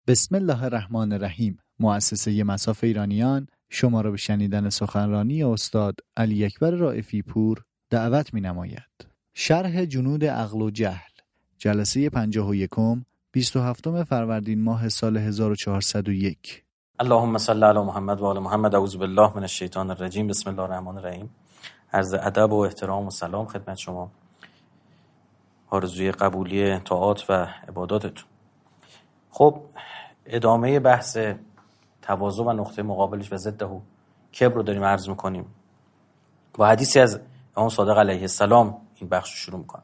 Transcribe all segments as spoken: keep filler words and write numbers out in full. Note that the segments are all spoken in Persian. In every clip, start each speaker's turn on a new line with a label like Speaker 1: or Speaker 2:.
Speaker 1: بسم الله الرحمن الرحیم. مؤسسه مصاف ایرانیان شما را به شنیدن سخنرانی استاد علی اکبر رائفی پور دعوت می نماید. شرح جنود عقل و جهل، جلسه پنجاه و یکم، بیست و هفتم فروردین ماه سال هزار و چهارصد و یک.
Speaker 2: اللهم صل علی محمد و آل محمد. اعوذ بالله من الشیطان الرجیم. بسم الله الرحمن الرحیم. عرض ادب و احترام و سلام خدمت شما. آرزوی قبولی طاعات و عباداتتون. خب ادامه بحث تواضع و نقطه مقابلش و ضده کبر رو داریم عرض میکنیم. با حدیثی از امام صادق علیه السلام این بخش رو شروع میکنم.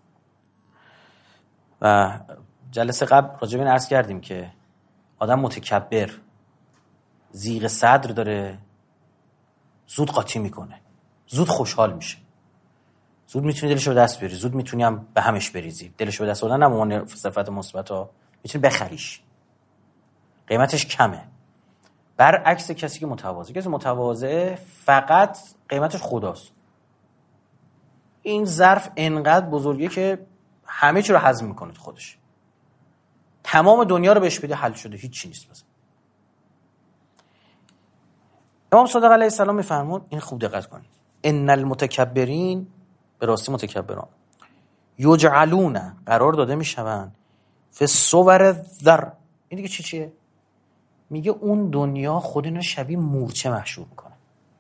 Speaker 2: و جلسه قبل راجع به این عرض کردیم که آدم متکبر ضیق صدر داره، زود قاطی میکنه، زود خوشحال میشه، زود میتونی دلش رو دست بری، زود میتونی هم به همش بریزی. دلش رو دست بردن نه صفت مثبت ها، میتونی بخریش، قیمتش کمه. برعکس کسی که متواضع، کسی متواضع فقط قیمتش خداست. این ظرف انقدر بزرگه که همه چی رو هضم میکنه تو خودش، تمام دنیا رو بهش بده حل شده، هیچ چی نیست. بس امام صادق علیه السلام میفرمود، این خوب دقت کنید، ان المتکبرین، به راستی متکبران، یجعلون، قرار داده میشوند، فی صور الذر. این دیگه چی چیه؟ میگه اون دنیا خود اینا شبیه مورچه محشور میکنه،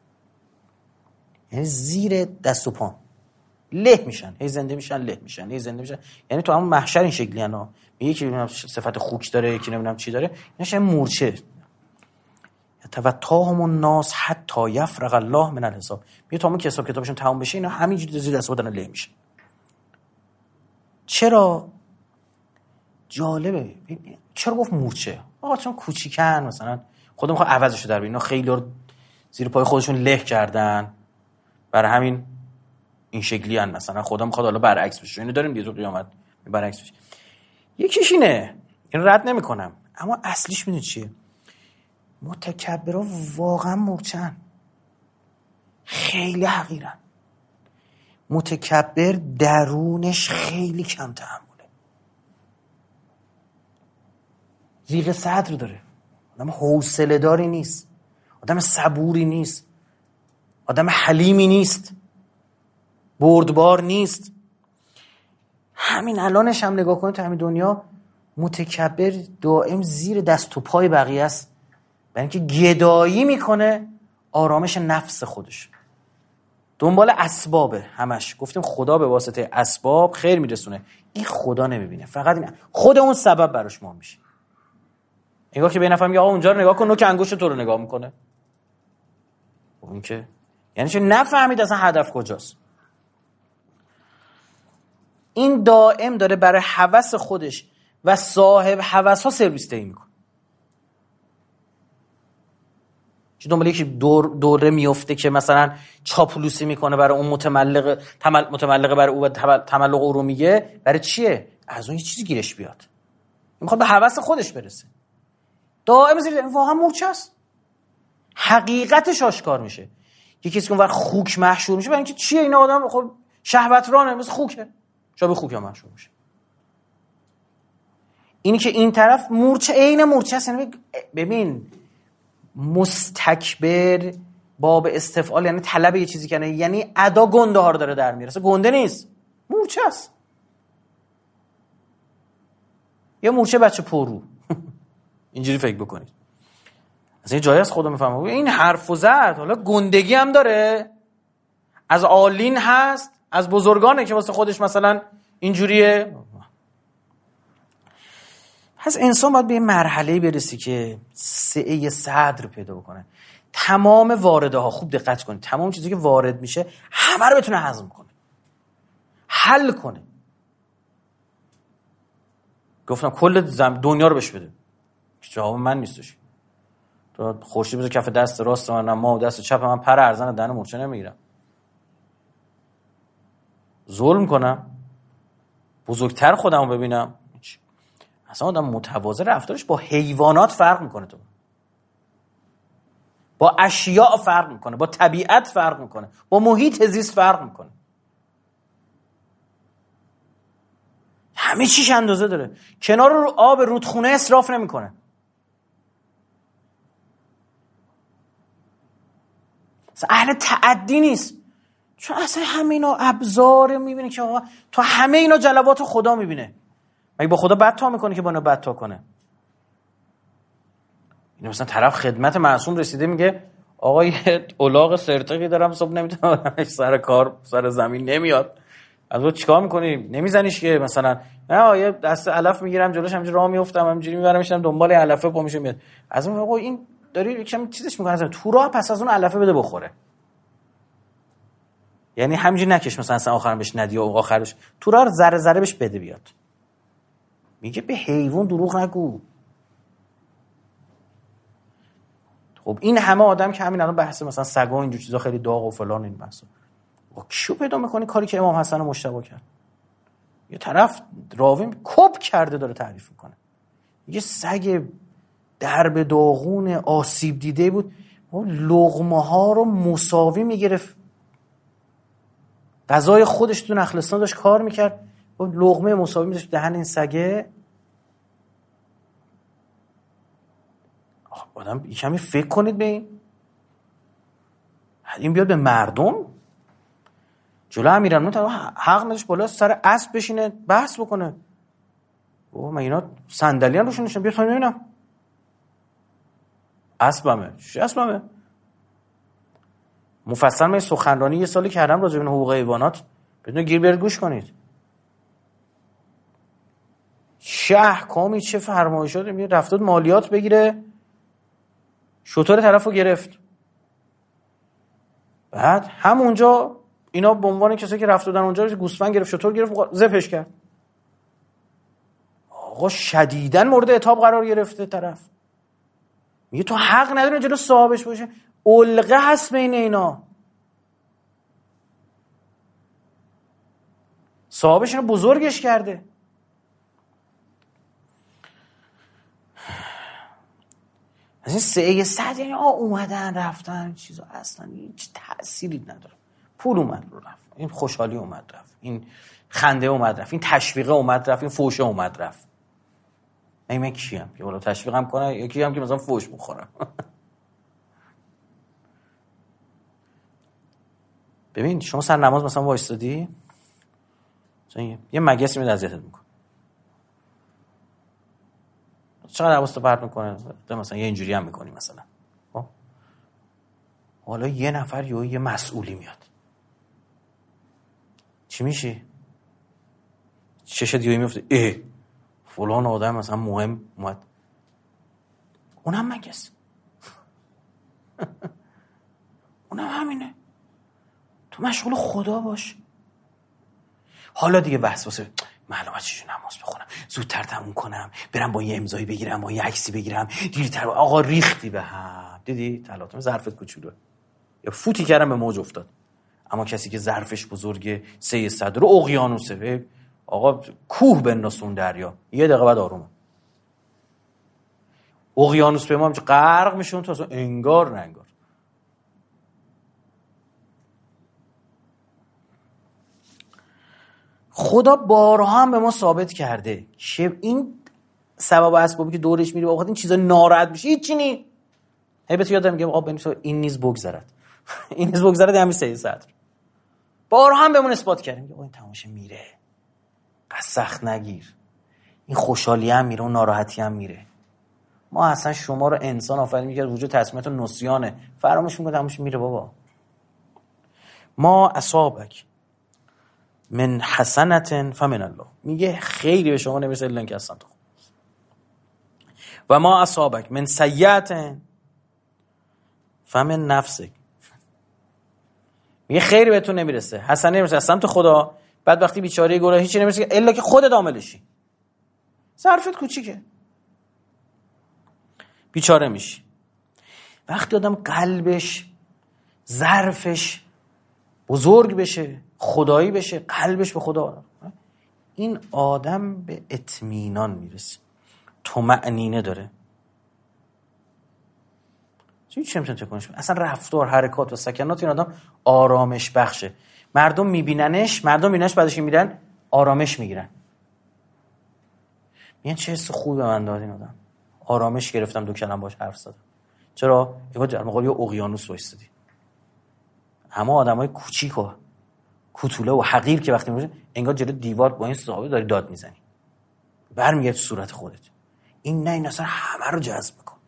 Speaker 2: یعنی زیر دست و پا له میشن، هی زنده میشن، له میشن، هی زنده میشن. یعنی تو همون محشر این شکلی انا میگه که صفت خوک داره، یکی نمیدونم چی داره، اینا شبیه مورچه. یتوتاهم الناس حتی یفرغ الله من الحساب. میگه تا اون که حساب کتابشون تمام بشه اینا همینجوری زیر دست بدن له میشن. چرا؟ جالبه. چرا گفت مورچه؟ آقا چون کوچیکن، مثلا خودم میخوام عوضشو در بیارم. اینا خیلی رو زیر پای خودشون له کردن، برای همین این شکلی ان. مثلا خدا میخواد حالا برعکس بشه. اینو داریم دیگه تو قیامت برعکس بشه. یکیش اینه، این رد نمیکنم، اما اصلیش میدونی چیه؟ متکبرها واقعا مورچه‌ن، خیلی حقیرن. متکبر درونش خیلی کم تحمله، ضیق صدر داره، آدم حوصله داری نیست، آدم صبوری نیست، آدم حلیمی نیست، بردبار نیست. همین الانش هم نگاه کنید تو همین دنیا، متکبر دائم زیر دست و پای بقیه است، برای اینکه گدایی میکنه آرامش نفس خودش، دنبال اسبابه همش. گفتیم خدا به واسطه اسباب خیر میرسونه، این خدا نمیبینه، فقط این خود اون سبب براش مهم میشه. انگار که به نفر میگه آقا اونجا رو نگاه کن، نوک انگشت تو رو نگاه میکنه. اون که یعنی چه؟ نفهمید اصلا هدف کجاست. این دائم داره برای هوس خودش و صاحب هوس ها سرویس دهی میکنه. چه دنبال یکی دور دوره میفته که مثلا چاپلوسی میکنه برای اون متملق، تمل متملقه برای او و تملق او رو میگه. برای چیه؟ از اون یه چیزی گیرش بیاد، میخواد به هوس خودش برسه. دائم زیر واقعا مورچه است، حقیقتش آشکار میشه. یکی کسی که اونور خوک محشور میشه، برای اینکه چیه؟ این آدم خب شهوترانه، مثل خوکه، شبیه خوک هم محشور میشه. اینی که این طرف مورچه، عین مورچه است. ببین مستکبر باب استفعال یعنی طلب یه چیزی کنه، یعنی ادا گنده ها رو داره در میاره، گنده نیست، مورچه است. یا مورچه بچه پرو اینجوری فکر بکنید. از این جایی از خدا میفهمم این حرف و زد، حالا گندگی هم داره، از آلین هست، از بزرگانه که واسه خودش مثلا اینجوریه. پس انسان باید به یه مرحله برسی که سعه صدر پیدا بکنه، تمام وارده ها، خوب دقت کنید، تمام چیزی که وارد میشه همه رو بتونه هضم کنه، حل کنه. گفتم کل دنیا رو بهش بده، جواب من نیستش. تو خورشید بذار کف دست راست من، ما دست چپ من پر ارزن دهن مورچه نمیگیرم، ظلم کنم، بزرگتر خودمو ببینم. اصلا آدم متواضع رفتارش با حیوانات فرق میکنه، تو با اشیاء فرق میکنه، با طبیعت فرق میکنه، با محیط زیست فرق میکنه. همه چیش اندازه داره. کنار رو آب رودخونه اسراف نمیکنه. اصلا اهل تعدی نیست، چون اصلا همه اینا ابزار میبینه که آقا تو همه اینا جلوات خدا میبینه. مگه با خدا بد تا میکنه که با اینا بد تا کنه؟ این مثلا طرف خدمت معصوم رسیده میگه آقا یه الاغ سرتقی دارم صبح نمیتونم آدمش سر کار سر زمین نمیاد، از اون چیکار میکنی؟ نمیزنیش که مثلا نه یه دست علف میگیرم جلوش همینجوری راه میافتم همینجوری میبرم میشم دنبال علفه پا میشه میاد. از اون آقا این داری یکم چیزش میکنه تو راه، پس از اون علفه بده بخوره. یعنی همینجوری نکش مثلا اصلا آخرام بهش ندی و آخرش تو راه ذره ذره بهش بده بیاد. میگه به حیوان دروغ نگو. خب این همه آدم که همین الان بحث مثلا سگا اینجور چیزا خیلی داغ و فلان این بحثا، کیو پیدا میکنی کاری که امام حسن مجتبی کرد؟ یه طرف راوی کپ کرده داره تعریف میکنه، یه سگ درب داغون آسیب دیده بود لقمه ها رو مساوی میگرفت، غذای خودش تو نخلستان داشت کار میکرد و لقمه مساوی میذاشت دهن این سگه. آدم کمی فکر کنید به این. این بیاد به مردم جلو امیرالمومنین تا حق نداشت بالا سر اسب بشینه بحث بکنه. اوه من اینا صندلی روشون نشون بیا تا ببینم اسبمه چی اسبمه. مفصل من سخنرانی یه سالی کردم راجع به حقوق حیوانات، بدون گیر بر گوش کنید. چه احکامی چه فرمایشاتی میاد رفتاد مالیات بگیره، شطور طرفو گرفت، بعد همونجا اینا به عنوان کسایی که رفت دادن اونجا گوسفند گرفت شطور گرفت ذبحش کرد. آقا شدیداً مورد عتاب قرار گرفته طرف، میگه تو حق نداری جلو صاحبش باشه، علقه هست بین اینا، صاحبش اینو بزرگش کرده. از این سعی صد یعنی آ اومدن رفتن چیزا اصلا هیچ تأثیری نداره. پول اومد رو رفت، این خوشحالی اومد رفت، این خنده اومد رفت، این تشویقه اومد رفت، این فوشه اومد رفت. من من کیم که بالا تشویقم کنه، یکی هم که مثلا فوش بخورم. ببین شما سر نماز مثلا وایستادی یه مگسی میاد اذیتت میکنه، چقدر حواست پرت میکنه، مثلا یه اینجوری هم میکنی مثلا. حالا یه نفر یا یه مسئولی میاد چی میشی؟ چشت یهو میفته اه فلان آدم مثلا مهم اومد، اونم مگس. اونم همینه، تو مشغول خدا باش. حالا دیگه بحث واسه معلومه چجوری نماز بخونم، زودتر تموم کنم، برم با یه امضایی بگیرم، با یه عکسی بگیرم، دیرتر. آقا ریختی به هم. دیدی تلاطم ظرفت کوچولو یا فوتی کردم به موج افتاد. اما کسی که ظرفش بزرگه سه صدر رو اقیانوسه، آقا کوه بنداز اون دریا، یه دقیقه بعد آرومه. اقیانوس به ما همچه غرق میشون تو اصلا انگار نه انگار. خدا بارها هم به ما ثابت کرده که این سبب و اسبابی که دورش میری واقعا این چیزا ناراحت میشه هیچ چی نی. هی بهت یادم میگم آقا بنویس این نیز بگذرد. این نیز بگذرد همین سه صدر. بارها هم بهمون اثبات کردیم آقا این تماشا میره. قصد سخت نگیر. این خوشحالی هم میره و ناراحتی هم میره. ما اصلا شما رو انسان آفرین میکرد وجود تصمیمات و نسیانه. فراموش میکنه تماشا میره بابا. ما اصابک من حسنة فمن الله. میگه خیلی به شما نمیرسه الا اینکه اصلا تو. و ما اصابک من سیئة فمن نفسک. میگه خیلی بهتون نمیرسه، حسنه نمیرسه اصلا تو خدا. بعد وقتی بیچاره گناه هیچی نمیرسه الا که خودت عاملشی. ظرفت کوچیکه. بیچاره میشی. وقتی آدم قلبش ظرفش بزرگ بشه، خدایی بشه، قلبش به خدا، این آدم به اطمینان میرسه، طمأنینه داره. چی چی میتونه تکونش بده؟ اصلا رفتار، حرکات و سکنات این آدم آرامش بخشه. مردم میبیننش، مردم میبیننش بعدش میرن آرامش میگیرن. میگن چه حس خوبی به من داد این آدم. آرامش گرفتم دو کلمه باش حرف زدم. چرا؟ اینا در مقابل یه اقیانوس وایسادی. همه آدمای کوچیک و کوتوله و حقیر که وقتی میشه انگار جلوی دیوار با این صحابه داری داد میزنی، برمیگرد تو صورت خودت. این نه، این اصلا همه رو جذب میکنه.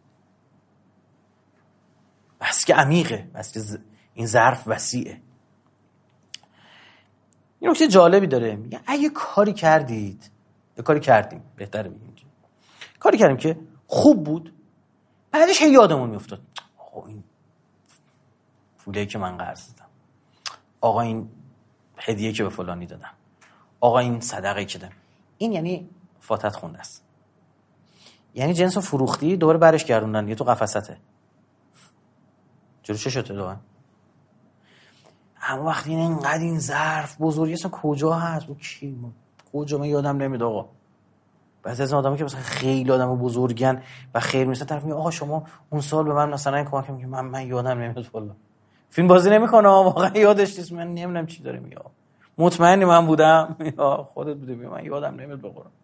Speaker 2: بس که عمیقه، بس که ز... این ظرف وسیعه. این نکته جالبی داره، میگه اگه کاری کردید، یه کاری کردیم، بهتره بگیم کاری کردیم که خوب بود، بعدش هی یادمون میافتاد آقا این پولی که من قرض دادم، آقا این هدیه که به فلانی دادم، آقا این صدقه که دادم. این یعنی فاتت خونده است، یعنی جنس فروختی دوباره برش گردوندن یه تو قفسته. جلو چه شده دوباره؟ اما وقتی این اینقدر این ظرف بزرگی اصلا کجا هست و کی کجا، من یادم نمیاد آقا. بعضی از آدم‌ها که مثلا خیلی آدم بزرگن و خیر میرسن، طرف میگه آقا شما اون سال به من مثلا این کمک میگه، من من یادم نمیاد والله. فیلم بازی نمیکنه واقعا یادش نیست، من نمیدونم چی داره میگه. مطمئنی من بودم یا خودت بودی؟ من یادم نمیاد به قرآن.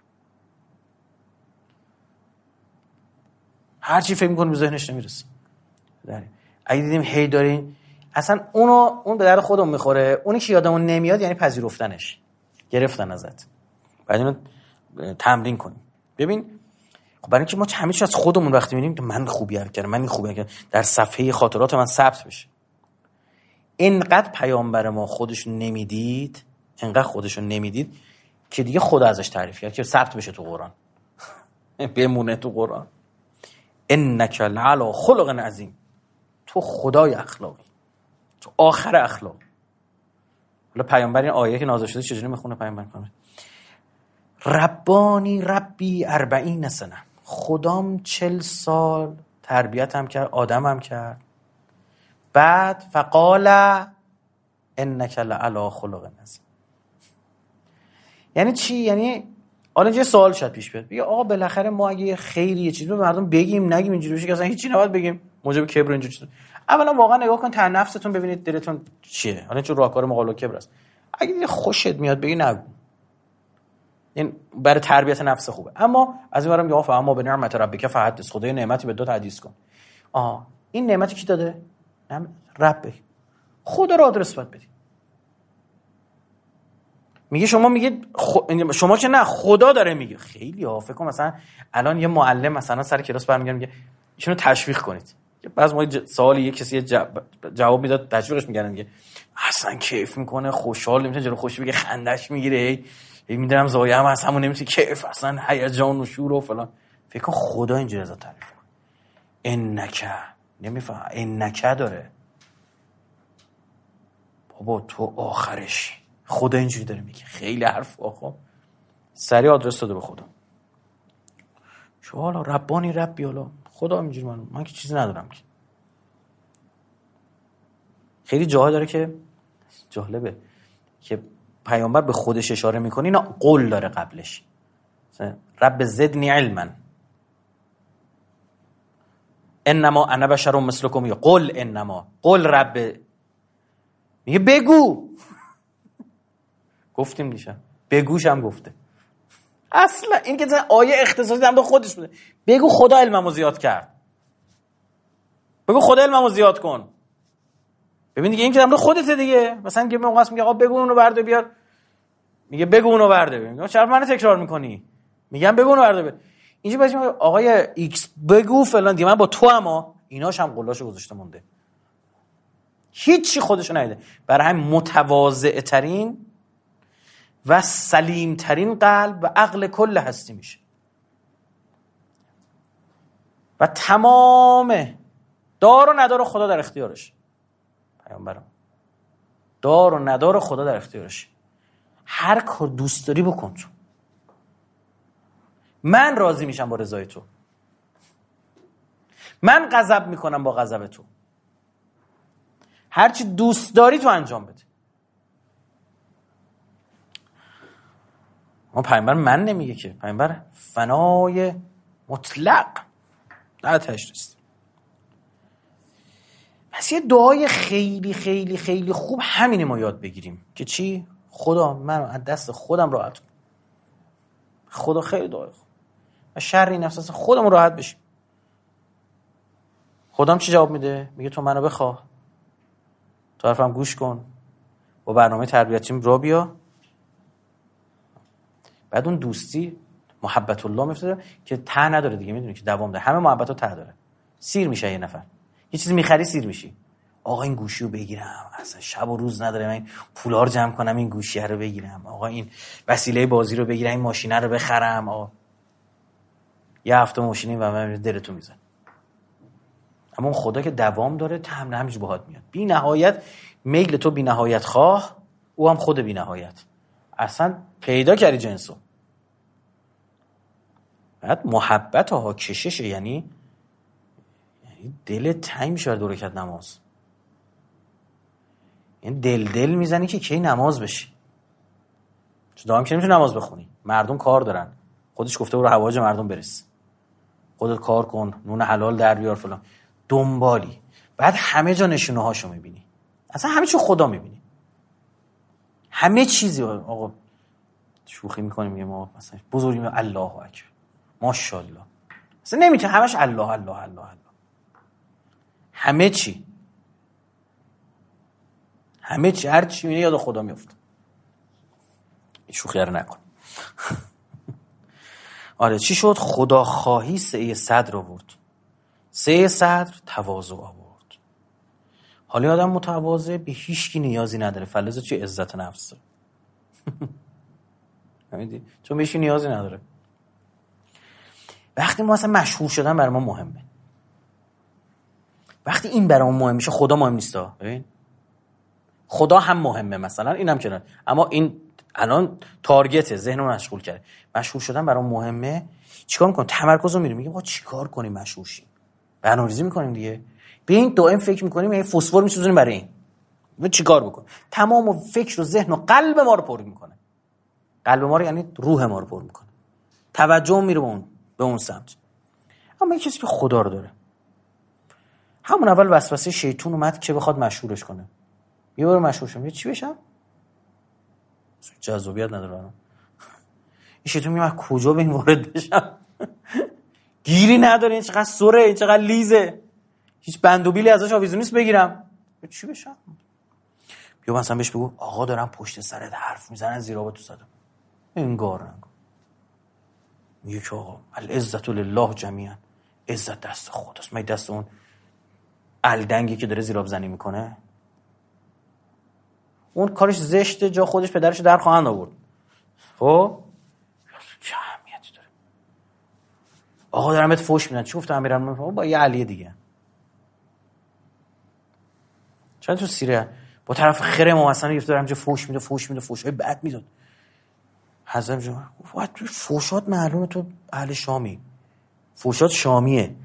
Speaker 2: هر چی فکر می‌کنه به ذهنش نمیرسه. اگه دیدیم هی دارین اصلا اونو اون به درد خودمون میخوره، اونی که یادمون نمیاد یعنی پذیرفتنش، گرفتن ازت. بعد اینو تمرین کنیم. ببین خب برای اینکه ما همه چیز از خودمون وقتی می‌بینیم که من خوبی کردم، من این خوبی کردم، در صفحه خاطرات من ثبت بشه. اینقدر پیامبر ما خودش نمیدید، اینقدر خودشو نمیدید که دیگه خدا ازش تعریف کرد که ثبت بشه تو قرآن. بمونه تو قرآن. انک لعلی خلق عظیم، تو خدای اخلاقی، تو آخر اخلاق. حالا پیامبر این آیه که نازل شده چجوری میخونه پیامبر؟ ربانی ربی اربعین سنه، خدام چل سال تربیتم کرد، آدمم کرد. بعد فقال انک لعلی خلق عظیم. یعنی چی؟ یعنی حالا اینجا سوال شاید پیش بیاد، بگه آقا بالاخره ما اگه یه خیری یه چیزی به مردم بگیم نگیم اینجوری بشه که اصلا هیچی نباید بگیم، موجب کبر اینجوری چیزا. اولا واقعا نگاه کن تن نفستون ببینید دلتون چیه. حالا چون راهکار مقابله کبر است. اگه دیگه خوشت میاد بگی نگو، این برای تربیت نفس خوبه. اما از این برام میگه آفا اما به نعمت ربک فحدث، خدای نعمتی به دو تا حدیث کن. آها این نعمتی کی داده؟ نعمت رب، خدا رو آدرس باید بدی. میگه شما میگید خ... شما که نه، خدا داره میگه. خیلی ها فکر کنم مثلا الان یه معلم مثلا سر کلاس برمیگره میگه ایشونو تشویق کنید. بعضی موقع ج... سوالی یک کسی جواب, جواب میداد تشویقش میگن، میگه اصلا کیف میکنه، خوشحال نمیشه، جلو خوشی بگه خندش میگیره، هی هی میدونم زاویه هم از همون نمیشه، کیف اصلا هیجان و شور و فلان. فکر کن خدا اینجوری ازت تعریف کنه. انک نمیفهم، انک داره بابا تو آخرش. خدا اینجوری داره میگه. خیلی حرف آخه سریع آدرس داده به خدا. شو حالا ربانی ربی، حالا خدا اینجوری، من من که چیزی ندارم که. خیلی جاها داره که جالبه که پیامبر به خودش اشاره میکنه، اینا قول داره قبلش. رب زدنی علما، انما انا بشر مثلکم، یا قل انما، قل رب، میگه بگو. گفتیم دیشب بگوش هم گفته. اصلا این که آیه اختصاصی هم به خودش بوده. بگو خدا علممو زیاد کرد، بگو خدا علممو زیاد کن. ببین دیگه این که هم خودته دیگه. مثلا میگه موقعش میگه آقا بگو اونو برده بیار، میگه بگو اونو برده بیار. میگه چرا منو تکرار میکنی؟ میگم بگو اونو برده بیار. اینجا باشه میگه آقای ایکس بگو فلان دیگه، من با تو اما ایناش هم قلاشو گذاشته مونده، هیچی خودشو ندیده. برای همین متواضع ترین و سلیم ترین قلب و عقل کل هستی میشه و تمام دار و ندار خدا در اختیارش. پیامبرم دار و ندار خدا در اختیارش. هر کار دوست داری بکن تو، من راضی میشم با رضای تو، من غضب میکنم با غضب تو. هر چی دوست داری تو انجام بده. اما پیامبر من نمیگه که، پیامبر فنای مطلق در تشریست. پس یه دعای خیلی خیلی خیلی خوب همینه ما یاد بگیریم که چی؟ خدا من از دست خودم راحت کنم. خدا خیلی دعای خوب و شر نفس خودم راحت بشیم. خودم چی جواب میده؟ میگه تو منو بخواه تو حرفم گوش کن، با برنامه تربیتیم را بیا. بعد اون دوستی محبت الله میفته که ته نداره دیگه، میدونی که دوام داره. همه محبت‌ها ته داره. سیر میشه یه نفر. یه چیزی میخری سیر میشی. آقا این گوشیو بگیرم، اصلا شب و روز نداره من پولا رو جمع کنم این گوشیه رو بگیرم، آقا این وسیله بازی رو بگیرم، این ماشینه رو بخرم. آقا یه هفته ماشینی و من دلتو میزنه. اما اون خدا که دوام داره، تمام همیشه باهات میاد. بی نهایت میل تو بی نهایت خواه، او هم خود بی نهایت. اصلا پیدا کردی جنسو. بعد محبت ها کششه، یعنی یعنی دل تنگ میشه بر دو رکعت نماز. یعنی دل دل میزنی که کی نماز بشی. چون دائم که نمیتونی نماز بخونی، مردم کار دارن. خودش گفته برو حوایج مردم برس، خودت کار کن، نون حلال در بیار فلان، دنبالی. بعد همه جا نشونه هاشو میبینی، اصلا همه چی خدا میبینی، همه چیزی. آقا شوخی میکنیم میگه ما مثلا بزرگیم الله اکبر ماشاءالله، اصلا نمیتونه همش الله الله الله الله، همه چی همه چی هر چی میبینی یاد خدا میفته. شوخی رو نکن. آره چی شد؟ خدا خواهی سعی صدر آورد. سعی صدر تواضع آورد. حالا آدم متواضع به هیچ کی نیازی نداره، فلز چی؟ عزت نفس. فهمیدی؟ چون به هیچ کی نیازی نداره. وقتی ما اصلا مشهور شدن برای ما مهمه، وقتی این برای ما مهم میشه خدا مهم نیستا. ببین خدا هم مهمه، مثلا اینم کنار، اما این الان تارگت ذهنمو مشغول کرده. مشهور شدن برام مهمه، چیکار میکنم؟ تمرکزو میریم میگیم آقا چیکار کنیم مشهور شیم، برنامه‌ریزی میکنیم دیگه. به این دائم فکر میکنیم، این فسفر میسوزونیم برای این. ما چیکار بکنیم؟ تمام فکر و ذهن و قلب ما رو پر میکنه. قلب ما رو یعنی روح ما رو پر میکنه. توجه میره به اون به اون سمت. اما یه چیزی که خدا رو داره، همون اول وسوسه شیطون اومد که بخواد مشهورش کنه. یه بار مشهور شم، یه چی بشم؟ جذابیت نداره برام. این شیطون میگه من کجا به این وارد بشم؟ گیری نداره، این چقدر سره، این چقدر لیزه، هیچ بند و بیلی ازش آویزون نیست بگیرم. چی بشم؟ بیا مثلا بهش بگو آقا دارم پشت سرت حرف میزنن زیرا با تو زدم. انگار نگو. میگه که آقا العزت لله جمیعا، عزت دست خداست. من دست اون الدنگی که داره زیراب زنی میکنه، اون کارش زشته، جا خودش پدرش در خواهند آورد. خب چه اهمیتی داره؟ آقا دارم بهت فوش میدن، چی گفته امیرالمومنین؟ با یه علی دیگه. چند تو سیره با طرف خرم و مثلا گفته دارم چه فوش میده، فوش میده، فوشای بد میداد. حضرت جان گفت تو فوشات معلومه تو اهل شامی، فوشات شامیه.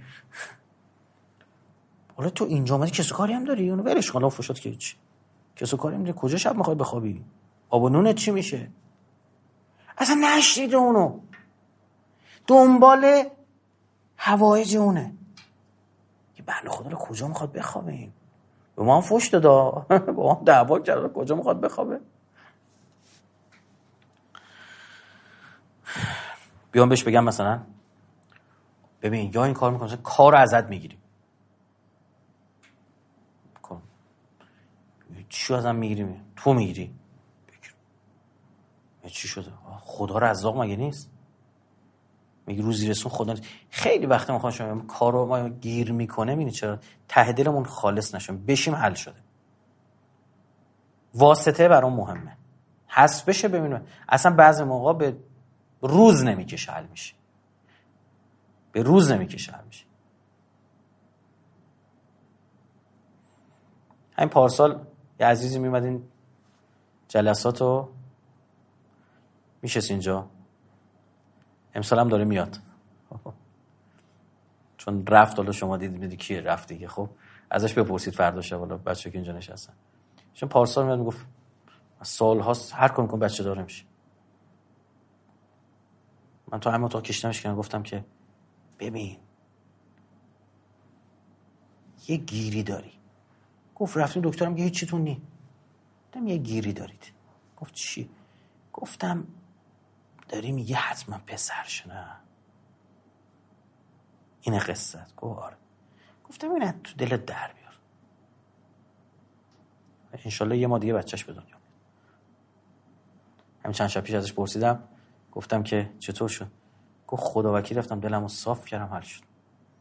Speaker 2: حالا تو اینجا اومدی کسو کاری هم داری؟ اونو ولش کن، فوشات که چی؟ کسو کاری هم داری؟ کجا شب میخوای بخوابی؟ آب و نونت چی میشه؟ اصلا نشنید اونو، دنبال هوایج اونه که بنده خدا رو کجا میخواد بخوابه. این به ما هم فوش دادا، با ما دعوا کرد، کجا میخواد بخوابه. بیام بهش بگم مثلا ببین یا این کار میکنه کار رو ازت میگیریم، کن چی ازم میگیریم؟ تو میگیری بگیر. چی شده؟ خدا رزاق مگه نیست؟ میگه روزی رسون خدا نیست. خیلی وقت میخوام شما کارو ما گیر میکنه، میبینی چرا؟ ته دلمون خالص نشون بشیم حل شده. واسطه برام مهمه، حس بشه. ببینم اصلا بعضی موقع به روز نمیکشه حل میشه، به روز نمیکشه حل میشه. همین پارسال یه عزیزی میومد این جلساتو میشست اینجا، امسال هم داره میاد چون رفت. حالا شما دیدید میدی کیه رفت دیگه. خب ازش بپرسید فردا شب، حالا بچه‌ها که اینجا نشستن. چون پارسال میاد میگفت سال هاست هر کم کن بچه داره میشه. من تو همه تا کشتمش کنم، گفتم که ببین یه گیری داری. گفت رفتیم دکترم که هیچی تو نی. گفتم یه گیری دارید. گفت چی؟ گفتم داری میگه حتما پسرش نه، اینه قصت. گفت آره. گفتم اینه تو دلت در بیار. انشالله یه ما دیگه بچهش به دنیا میاد. همین چند شب پیش ازش پرسیدم، گفتم که چطور شد؟ گفت خدا وکیل رفتم دلمو صاف کردم حل شد.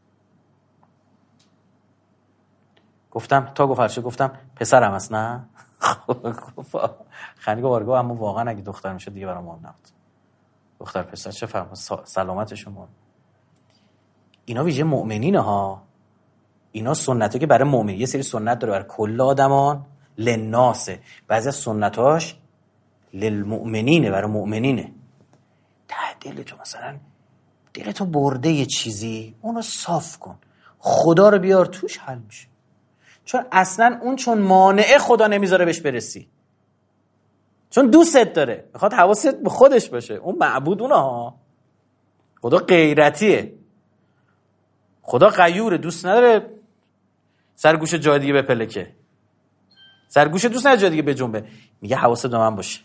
Speaker 2: گفتم تا گفت حل شد، گفتم پسرم هست نه؟ خندید گفت آره، اما واقعا اگه دختر میشد دیگه برام مهم نبود. دختر پسر چه فرق، سلامتشون مهم. اینا ویژه مؤمنینه ها. اینا سنته که برای مؤمن، یه سری سنت داره برای کل آدمان، لناسه. بعضی از سنتاش للمؤمنینه، برای مؤمنینه. ته دل تو مثلا دل تو برده یه چیزی، اونو صاف کن، خدا رو بیار توش، حل میشه. چون اصلا اون چون مانعه خدا نمیذاره بهش برسی، چون دوستت داره، میخواد حواست به خودش باشه. اون معبود اونها، خدا غیرتیه، خدا غیوره، دوست نداره سرگوش جای دیگه بپلکه، سرگوش دوست نداره جای دیگه بجنبه. میگه حواست به من باشه.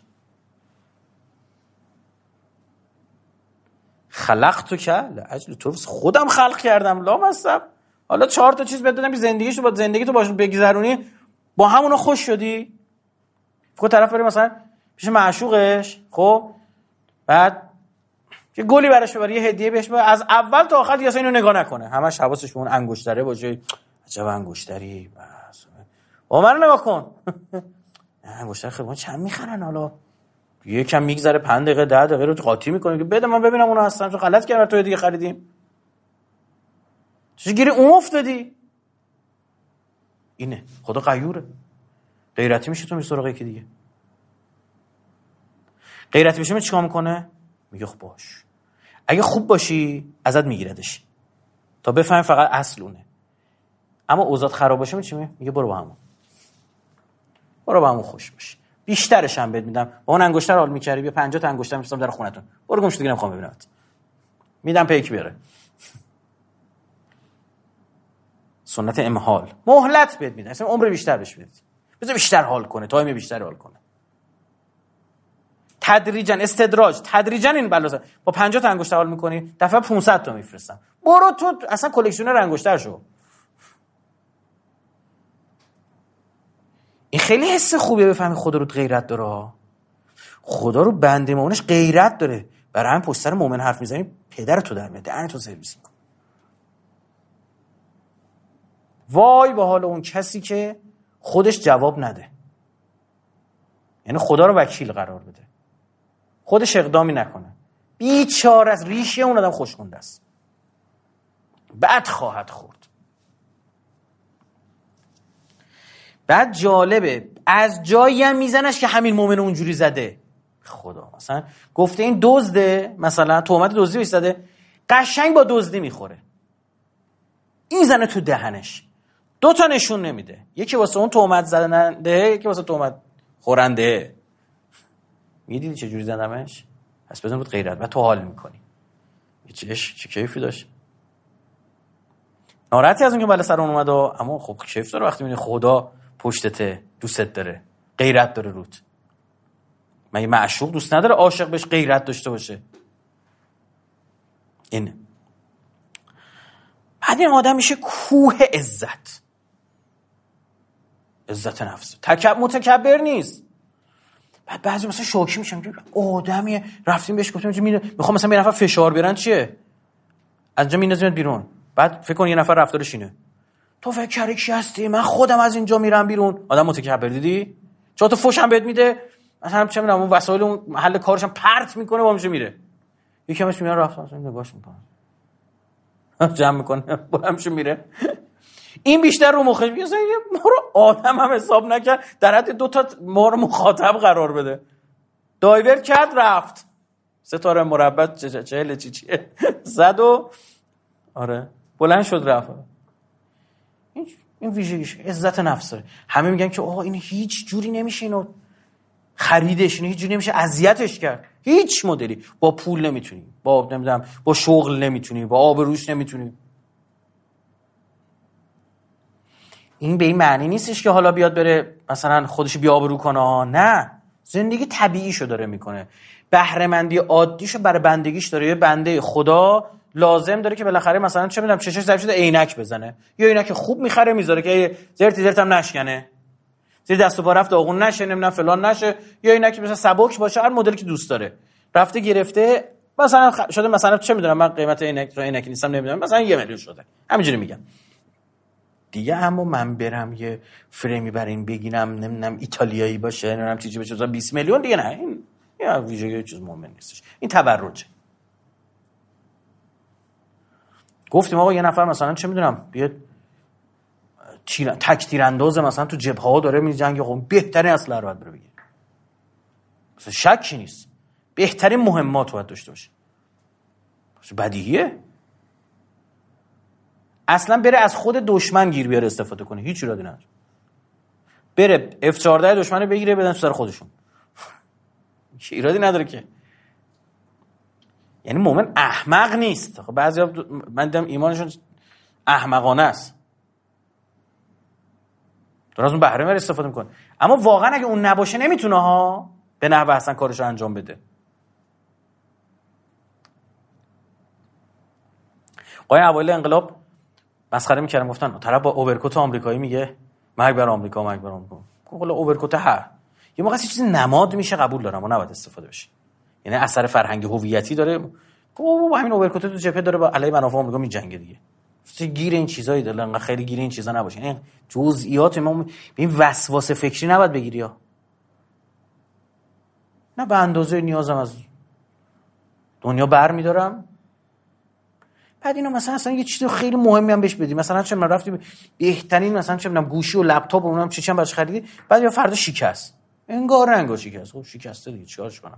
Speaker 2: خلقتو که لاجل تو، خودم خلق کردم لامصب. حالا چهار تا چیز بهت دادم که زندگیشو با زندگی تو باشون بگذرونی، با همونو خوش شدی. فکر طرف بره مثلا پیش معشوقش، خب بعد یه گلی براش ببره، یه هدیه بهش بده، از اول تا آخر دیگه اینو نگاه نکنه، همش حواسش به اون انگشتره باشه. عجب انگشتری، بس با من نگاه کن. انگشتر خیلی چند میخرن؟ حالا یکم میگذره پنج دقیقه ده دقیقه رو قاطی میکنه که بده من ببینم اونو هستن، تو غلط کردم تو دیگه خریدیم، چه گیری اون افتادی. اینه خدا غیوره. غیرتی میشه تو می سراغ یکی دیگه. غیرتی بشه چیکار میکنه؟ میگه خب باش، اگه خوب باشی ازت میگیردش تا بفهم فقط اصل اونه. اما اوضاع خراب باشه چی میگه؟ میگه برو با همون، برو با همون خوش باش، بیشترش هم بهت میدم. با اون انگشتر حال میکردی، بیا پنجاه تا انگشتر میفرستم در خونتون، برو گم شو دیگه نمیخوام ببینمت، میدم پیک بیاره. سنت امهال، مهلت بهت میدن، اصلا عمر بیشتر بهش میدید، بذار بیشتر حال کنه، تایم بیشتر حال کنه. تدریجا، استدراج، تدریجا این بلاست. با پنجاه تا انگشتر حال میکنی، دفعه پانصد تا میفرستم، برو تو اصلا کلکسیونر انگشتر شو. این خیلی حس خوبیه، بفهمی خدا رو غیرت داره. خدا رو بنده مؤمنش غیرت داره. برای همین پشت سر مؤمن حرف میزنی پدر تو در میاد، دهن تو سرویس میکنه. وای به حال اون کسی که خودش جواب نده، یعنی خدا رو وکیل قرار بده، خودش اقدامی نکنه، بیچاره از ریشه اون آدم خوشخونده است، بد خواهد خورد. بعد جالبه از جایی هم میزنش که همین مومن اونجوری زده. خدا مثلا گفته این دزده، مثلا تهمت دزدی بهش زده، قشنگ با دزدی میخوره، این زنه تو دهنش، دو تا نشون نمیده، یکی واسه اون تهمت زدنده، یکی واسه تهمت خورنده. میدیدی چه جوری زدمش؟ پس بدون بود غیرت. بعد تو حال میکنی، چه چه کیفی داشت. ناراحتی از اون که بالا سر اون اومد، اما خب کیف داره وقتی میبینی خدا پشتته، دوستت داره، غیرت داره روت. مگه معشوق دوست نداره عاشق بهش غیرت داشته باشه؟ اینه. بعد این آدم میشه کوه عزت، عزت نفس، تکبر، متکبر نیست. بعد بعضی مثلا شوکی میشم که آدمیه، رفتیم بهش گفتیم میخوام مثلا یه نفر فشار بیارن، چیه از اینجا میندازیمت بیرون. بعد فکر کن یه نفر رفتارش اینه، تو فکر کردی کی هستی؟ من خودم از اینجا میرم بیرون. آدم متکبر دیدی؟ چون تو فوشم بهت میده، مثلا چه میدونم اون وسایل اون محل کارش هم پرت میکنه، با میشه میره، یکمش میاد رفت مثلا نگاهش میکنه، جمع میکنه، با همش میره. این بیشتر رو مخش میگه ما رو آدم هم حساب نکرد، در حد دو تا ما رو مخاطب قرار بده، دایور کرد رفت، ستاره مربع چهل چی چیه زد و آره بلند شد رفت. این این ویژگیش عزت نفس داره. همه میگن که آقا این هیچ جوری نمیشه اینو خریدش، اینو هیچ جوری نمیشه اذیتش کرد، هیچ مدلی. با پول نمیتونی، با نمیدونم با شغل نمیتونی، با آبروش نمیتونی. این به این معنی نیستش که حالا بیاد بره مثلا خودش بیابرو کنه، نه، زندگی طبیعیشو داره میکنه، بهره مندی عادیشو برای بندگیش داره. یه بنده خدا لازم داره که بالاخره مثلا چه میدونم چشش ضعیف شده عینک بزنه، یا عینک خوب میخره میذاره که زرتی زرت هم نشکنه. زیر دست و پا رفت داغون نشه، نمیدونم فلان نشه، یا اینا که مثلا سبک باشه، هر مدلی که دوست داره رفته گرفته، مثلا خ... شده مثلا چه میدونم من قیمت عینک رو عینک نیستم نمیدونم مثلا یه میلیون شده، همینجوری میگم دیگه. اما من برم یه فریمی برای این بگیرم نمیدونم ایتالیایی باشه نمیدونم چیزی باشه مثلا بیست میلیون دیگه نه، این یا ویژگی چیز مهم نیستش، این تبرجه. گفتیم آقا یه نفر مثلا چه میدونم یه تیر تک تیرانداز مثلا تو جبهه ها داره میجنگه، خب بهترین اسلحه رو باید بره بگیره، مثلا شکی نیست بهترین مهمات رو باید داشته باشه، بدیهیه. اصلا بره از خود دشمن گیر بیاره استفاده کنه، هیچ ایرادی نداره. بره اف چهارده دشمن بگیره بدن تو سر خودشون، هیچ ایرادی نداره که. یعنی مومن احمق نیست. خب بعضیا من دیدم ایمانشون احمقانه است، داره از اون بهره میبره استفاده میکنه، اما واقعا اگه اون نباشه نمیتونه ها به نحو احسن کارشو انجام بده. قاین اوایل انقلاب مسخره میکردن، گفتن طرف با اوورکوت آمریکایی میگه مرگ بر آمریکا مرگ بر آمریکا. والا اوورکوت ها یه موقع چیزی نماد میشه قبول دارم و نباید استفاده بشه، یعنی اثر فرهنگی هویتی داره. او همین اوورکوت تو جبهه داره با علیه منافع آمریکا میجنگه دیگه، گیر این چیزایی داره، انقدر خیلی گیر این چیزا نباشه. این جزئیات ما این وسواس فکری نباید بگیری ها، نه به اندازه نیازم از دنیا برمی‌دارم. بعد اینو مثلا اصلا یه چیز خیلی مهمی هم بهش بدی، مثلا چه من رفتی بهترین مثلا چه می‌دونم گوشی و لپتاپ و اونم چه چم براش خریدی، بعد یا فردا شکست، انگار نه انگار شکست. خب شکسته دیگه چیکارش کنم؟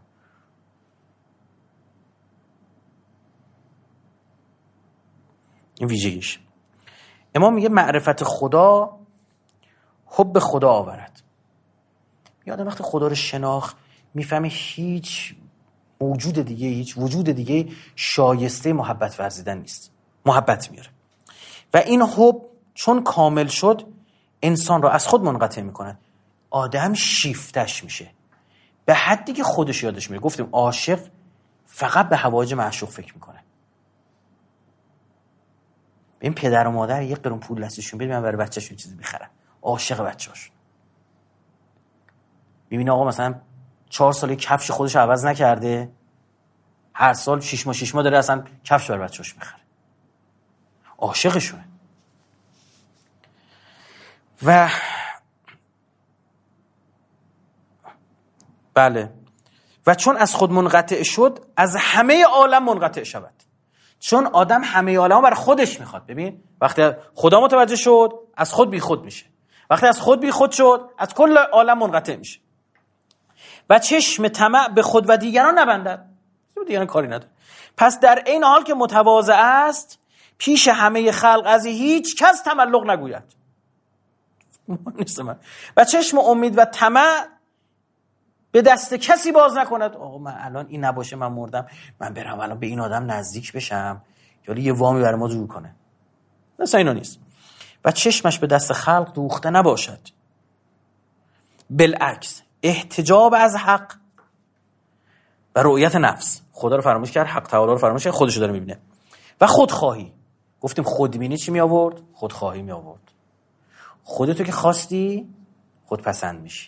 Speaker 2: این ویژگیش. امام میگه معرفت خدا حب خدا آورد. یادم وقتی خدا رو شناخت میفهمه هیچ موجود دیگه هیچ وجود دیگه شایسته محبت ورزیدن نیست، محبت میاره. و این حب چون کامل شد انسان رو از خود منقطع میکنه، آدم شیفتش میشه به حدی که خودش یادش میره. گفتیم عاشق فقط به حوایج معشوق فکر میکنه. این پدر و مادر یک قرون پول دستشون بده من برای بچه‌شون چیزی میخرن، عاشق بچه‌هاش. میبینه آقا مثلا چهار ساله کفش خودش عوض نکرده، هر سال شش ماه شش ماه داره اصلا کفش برای بچه‌هاش میخره، عاشقشونه. و بله و چون از خود منقطع شد از همه عالم منقطع شود. چون آدم همه عالم برای خودش میخواد. ببین وقتی خدا متوجه شد از خود بی خود میشه، وقتی از خود بی خود شد از کل عالم منقطع میشه. و چشم طمع به خود و دیگران نبندد، دیگران کاری نداره. پس در این حال که متواضع است پیش همه خلق از هیچ کس تملق نگوید. نیست من. و چشم امید و طمع به دست کسی باز نکند. آقا من الان این نباشه من مردم، من برم الان به این آدم نزدیک بشم یا یه وامی برای ما جور کنه، مثلا اینا نیست. و چشمش به دست خلق دوخته نباشد، بالعکس احتجاب از حق و رؤیت نفس. خدا رو فراموش کرد، حق تعالی رو فراموش کرد، خودشو داره میبینه. و خودخواهی. گفتیم خودبینی چی می آورد؟ خودخواهی می آورد. خودتو که خواستی خودپسند میشی.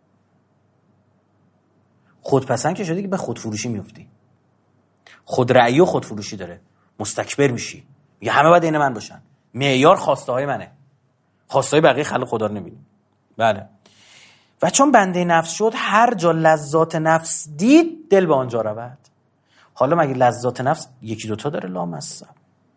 Speaker 2: خودپسند که شدی که به خودفروشی میفتی. خودرأیی و خودفروشی داره، مستکبر میشی، میگه همه باید عین من باشن، معیار خواسته های منه، خواسته های بقیه خلق خدا رو نمیبینی. بله. و چون بنده نفس شد هر جا لذات نفس دید دل به آنجا رود. حالا مگه لذات نفس یکی دوتا داره؟ لامصب.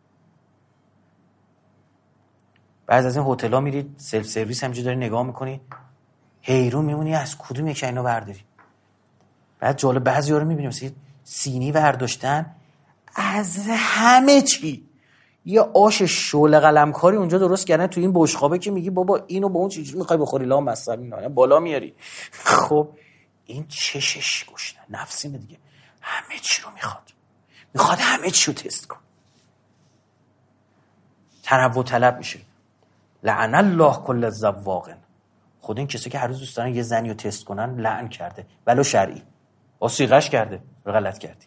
Speaker 2: بعضی از این هتل‌ها میرید سلف سرویس همینجوری داری نگاه میکنی حیرون میمونی از کدوم یکی اینا برداری. بعد جالب بعضی‌ها رو میبینیم مثلا سینی برداشتن از همه چی، یه آش شعله قلمکاری اونجا درست کردن تو این بشقابه که میگی بابا اینو با اون چیزی میخوای بخوری لامصب اینا بالا میاری. خب این چشش گشنه نفسیمه دیگه، همه چی رو میخواد، میخواد همه چی رو تست کن، تنوع طلب میشه. لعن الله کل الزواق. خود این کسی که هر روز دوست دارن یه زنی رو تست کنن لعن کرده، ولو شرعی واسیقش کرده رو غلط کردی.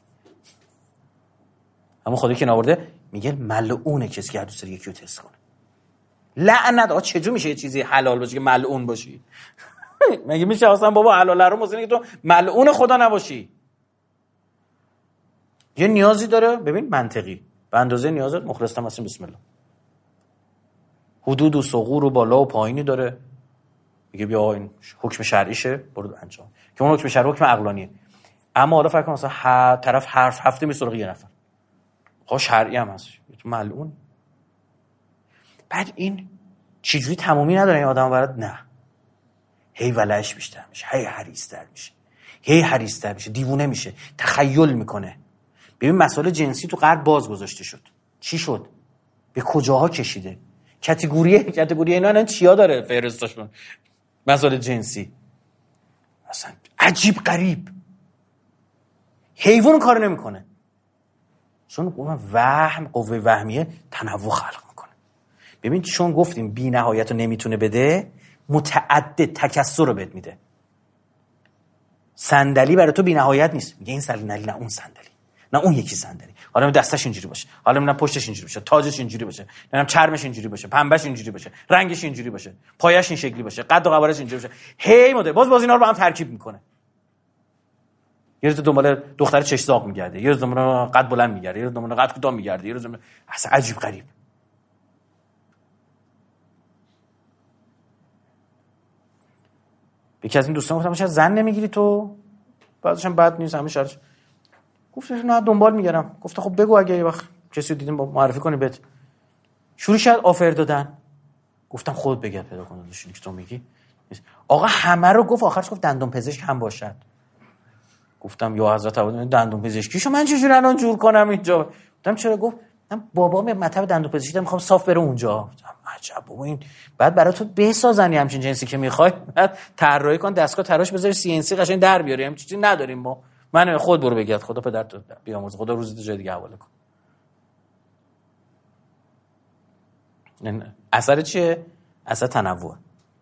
Speaker 2: اما خودی که ناورده میگه ملعونه کسی که هر دوست داره یکی رو تست کنه. لعنت. آ چجور میشه یه چیزی حلال باشه که ملعون باشی؟ مگه میشه اصلا بابا حلاله رو مزینه که تو ملعون خدا نباشی؟ یه نیازی داره، ببین منطقی به اندازه نیازت مخلصتم هستیم، بسم الله. حدود و ثغور و بالا و پایینی داره، میگه بیا این حکم شرعیشه برو انجام، که اون حکم شرعی حکم عقلانیه. اما حالا فکر کن مثلا هر طرف حرف هفته می سراغ یه نفر، خب شرعی هم هست، تو ملعون. بعد این چجوری تمومی نداره این آدم برات؟ نه، هی ولعش بیشتر میشه، هی حریص‌تر میشه، هی حریص‌تر میشه، دیوونه میشه، تخیل میکنه. ببین مسائل جنسی تو غرب باز گذاشته شد. چی شد؟ به کجاها کشیده؟ کاتگوری کاتگوری اینا نه چیا داره فهرستاشون؟ مسائل جنسی اصلا عجیب غریب. حیوان کار نمیکنه، چون اون وهم، قوه وهمیه تنوع خلق میکنه. ببین چون گفتیم بی نهایت رو نمیتونه بده، متعدد تکثر رو بد میده. صندلی برای تو بی نهایت نیست، میگه این صندلی نه اون صندلی نه اون یکی صندلی، حالا دستش اینجوری باشه، حالا نه پشتش اینجوری باشه، تاجش اینجوری باشه، نمیدونم چرمش اینجوری باشه، پنبهش اینجوری باشه، رنگش اینجوری باشه، پایش این شکلی باشه، قد و قوارش اینجوری باشه. هی مدل باز باز اینا رو با هم ترکیب میکنه. یه روز دنبال دختر چشزاق میگرده، یه روز دنبال قد بلند میگرده، یه روز دنبال قد کوتاه میگرده، یه روز دنبال... اصلا عجیب غریب. یکی از این دوستان گفتم چرا زن نمیگیری تو؟ بعدش هم بد نیست، همه شرش. گفت نه دنبال میگردم. گفت خب بگو اگه یه وقت کسی رو دیدیم معرفی کنی بهت. شروع شد آفر دادن. گفتم خودت بگرد پیدا کن داشونی که تو میگی. آقا همه رو گفت، آخرش گفت دندون پزشک هم باشد. گفتم یا حضرت عبادی دندون پزشکیشو من چجوری الان جور کنم اینجا؟ گفتم چرا؟ گفت من بابام مطب دندون پزشکی میخوام صاف بره اونجا. عجب بابا این بعد برای تو بسازن همچین جنسی که میخوای، بعد طراحی کن دستگاه تراش بذاری سی ان سی قشنگ در بیاری، همین چیزی نداریم ما. من خود برو بگرد، خدا پدر تو بیامرز، خدا روزی تو جای دیگه حواله کن. اثر چیه؟ اثر تنوع.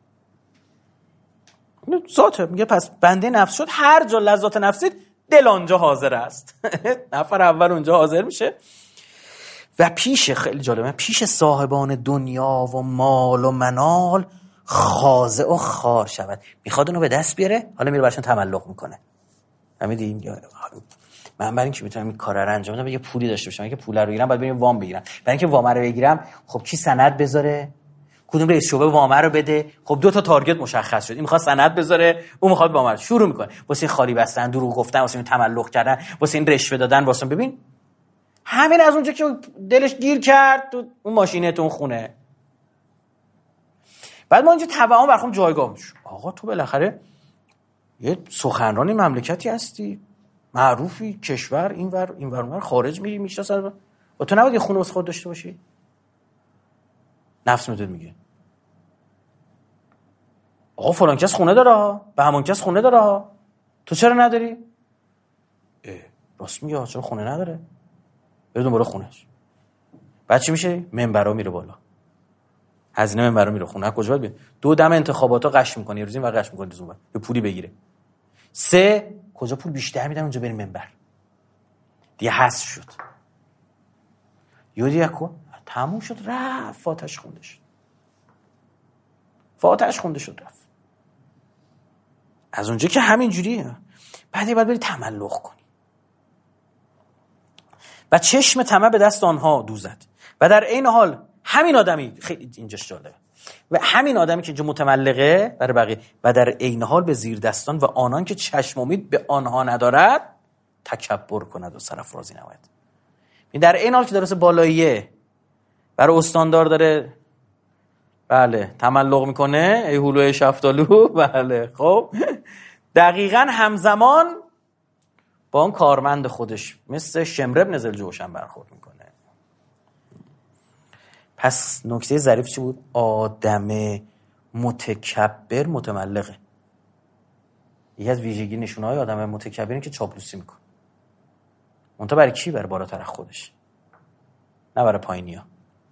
Speaker 2: ذاته میگه پس بنده نفس شد، هر جا لذات نفسی دل آنجا حاضر است. نفر اول اونجا حاضر میشه و پیش، خیلی جالبه، پیش صاحبان دنیا و مال و منال خاضع و خار شود. میخواد اونو به دست بیاره، حالا میره براشون تملق میکنه. فهمیدین؟ من برای اینکه بتونم این کارا رو انجام بدم یه پولی داشته باشم، اگه پول رو بگیرم باید بریم وام بگیرم. برای اینکه وام رو بگیرم خب کی سند بذاره؟ کدوم رئیس شعبه وام رو بده؟ خب دو تا تارگت مشخص شد، این میخواد سند بذاره، اون میخواد وام رو. شروع میکنه واسه این خالی بستن، دروغ گفتن، واسه این تملق کردن، واسه این رشوه دادن، واسه ببین همین از اونجا که دلش گیر کرد تو اون ماشینه تو اون خونه. بعد ما اینجا توهم برخوام جایگاه میشه. آقا تو بالاخره یه سخنرانی مملکتی هستی، معروفی، کشور اینور اینور اونور، خارج میری میشناسن، و تو نباید یه خونه واسه خود داشته باشی؟ نفس میدون میگه آقا فلان کس خونه داره ها، به همون کس خونه داره ها، تو چرا نداری؟ اه راست میگه، چرا خونه نداره؟ بره دنبال خونهش. بعد چی میشه؟ منبرا میره بالا، هزینه منبرا میره. خونه کجا باید؟ دو دم انتخاباتا قش میکنه، یه روز این و قش میکنه روز اون یه پولی بگیره. سه کجا پول بیشتر میدن اونجا بریم منبر. دیگه حذف شد. یودی یکو تموم شد، رفت فاتحش خونده شد. فاتحش خونده شد رفت. از اونجا که همین جوریه. بعدی بعد بری تملق کنی. و چشم طمع به دست آنها دوزد. و در این حال همین آدمی، خیلی اینجاش جالبه، و همین آدمی که اینجا متملقه برای بقیه، و در این حال به زیر دستان و آنان که چشم امید به آنها ندارد تکبر کند و سرافرازی نماید. در این حال که درست بالاییه برای استاندار داره بله تملق میکنه، ای هلوی شفتالو، بله خب دقیقاً همزمان با اون کارمند خودش مثل شمر ابن ذوالجوشن برخورد میکنه. پس نکته ظریف چی بود؟ آدم متکبر متملقه. یکی از ویژگی نشونه‌های آدم متکبر اینه که چاپلوسی میکنه. اونتا برای کی؟ برای بالاتر خودش، نه برای پایینیا.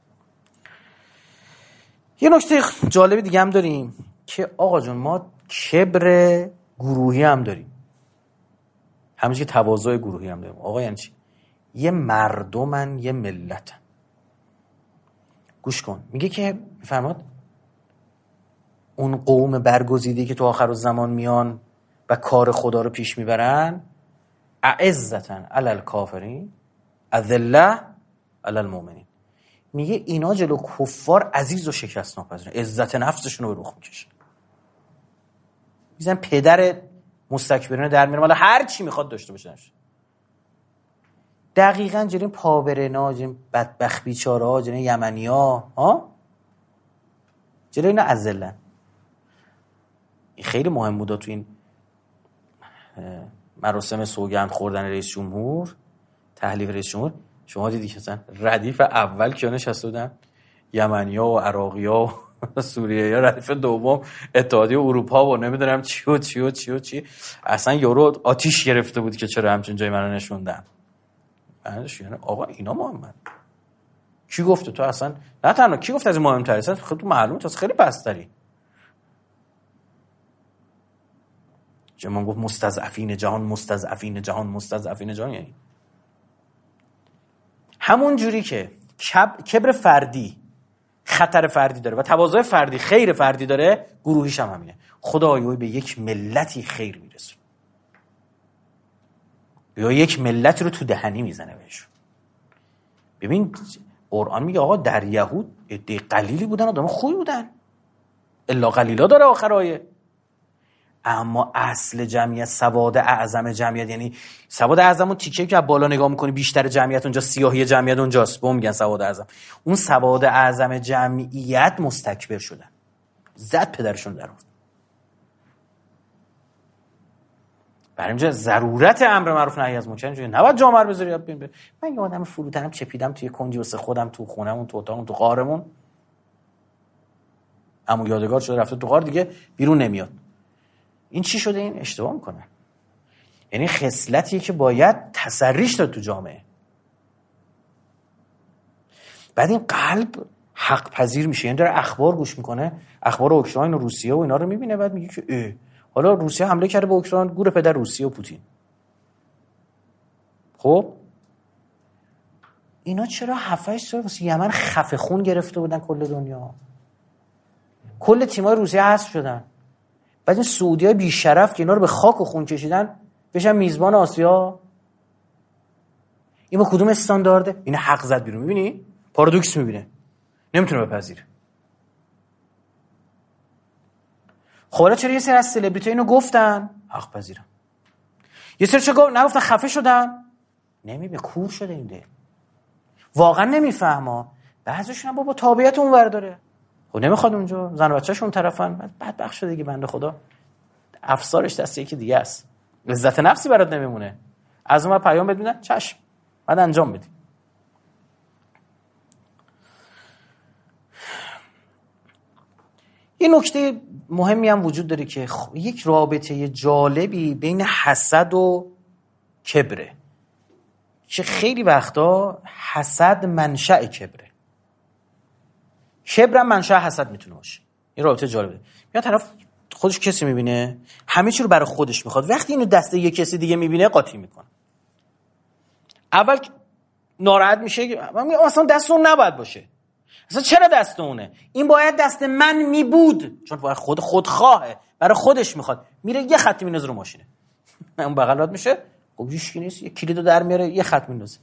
Speaker 2: یه نکته جالب دیگه هم داریم که آقا جون ما کبر گروهی هم داریم، همینجوری که تواضع گروهی هم داریم. آقا یعنی چی؟ یه مردمن، یه ملتن. گوش کن، میگه که فرماد اون قوم برگزیده که تو آخر الزمان میان و کار خدا رو پیش میبرن، اعزتاً علی الکافرین اذلة علی المؤمنین. میگه اینا جلو کفار عزیز و شکست ناپذیرن، عزت نفسشون رو به رخ میکشن، میزن پدر مستکبرانه در میرن، ولی هر چی میخواد داشته باشه. دقیقاً جلوی پاورنا، جلوی بدبخت بیچاره ها، جلوی یمنی ها ها جلوی اینا عزلن. خیلی مهم بوده تو این مراسم سوگند خوردن رئیس جمهور، تحلیف رئیس جمهور، شما دیدی که ردیف اول کیا نشسته بودن؟ یمنی‌ها و عراقی‌ها و سوریه‌ها. ردیف دوم اتحادیه اروپا و نمیدونم چی و چی و چی و چی. اصلا یورو آتیش گرفته بود که چرا همچین جای منو نشوندن. بعدش یعنی آقا اینا مهمن. کی گفته تو اصلا؟ نه تنها کی گفته از مهم‌تره، اصلا خودت معلومه تو خیلی پستری. جمان گفت مستضعفین جهان، مستضعفین جهان، مستضعفین جهان، یعنی همون جوری که کبر فردی خطر فردی داره و تواضع فردی خیر فردی داره، گروهیش هم همینه. خدایوی به یک ملتی خیر میرسه یا یک ملت رو تو دهنی میزنه بهشون. ببین قرآن میگه آقا در یهود عده قلیلی بودن، آدم خوبی بودن، الا قلیلا داره آخر آیه. اما اصل جمعیت، سواد اعظم جمعیت، یعنی سواد اعظم اون تیکه که بالا نگاه میکنی بیشتر جمعیت اونجا، سیاهی جمعیت اونجاست، به اون میگن سواد اعظم. اون سواد اعظم جمعیت مستکبر شدن، زد پدرشون در آورد. برای اینجا ضرورت امر معروف نهی از منکر اینجوری نباید جامعه رو بذاری ببین. من یه آدم فرودنم چپیدم توی کنجی واسه خودم تو خونمون، تو اتاقمون، تو غارمون، عمو یادگار شده رفته تو غار دیگه بیرون نمیاد. این چی شده؟ این اشتباه میکنه. یعنی خصلتیه که باید تسریش داد تو جامعه. بعد این قلب حق پذیر میشه، یعنی داره اخبار گوش میکنه، اخبار اوکراین و روسیه و اینا رو میبینه، بعد میگه که اه حالا روسیه حمله کرده به اوکراین، گور پدر روسیه و پوتین. خب اینا چرا هفت هشت سال واسه یمن خفه خون گرفته بودن؟ کل دنیا، کل تیمای روسیه حذف شدن. بعد این سعودیای بی شرف که اینا رو به خاک و خون کشیدن بشن میزبان آسیا. این با کدوم استاندارده؟ این حق زد بیرون. میبینی؟ پارادوکس میبینه، نمیتونه بپذیره. خب حالا چرا یه سری از سلبریتی اینو گفتن؟ حق پذیرم. یه سری چرا نگفتن خفه شدن؟ نمیبینه، کور شده این ده. واقعا نمیفهمه. بعضیشون بابا تابعیت اونور داره، خب نمیخواد اونجا، زن و بچه‌ش اون طرفن، بعد بدبخت شده دیگه بنده خدا. افسارش دست یکی دیگه است، عزت نفسی برات نمیمونه. از اون پیام بد میدن چشم، بعد انجام بدی. یه نکته مهمی هم وجود داره که یک رابطه جالبی بین حسد و کبره، که خیلی وقتا حسد منشأ کبره، کبر هم منشأ حسد میتونه باشه. این رابطه جالبه. یا طرف خودش کسی میبینه همه چی رو برای خودش میخواد، وقتی اینو دست یک کسی دیگه میبینه قاطی میکنه. اول ناراحت میشه، اصلا دست اون نباید باشه، اصلا چرا دست اونه؟ این باید دست من میبود، چون باید خود خودخواهه، برای خودش میخواد. میره یه خط میندازه رو ماشینه، اون بغل رد میشه، خب هیچ کی نیست، یه کلیدو در میاره یه خط میندازه.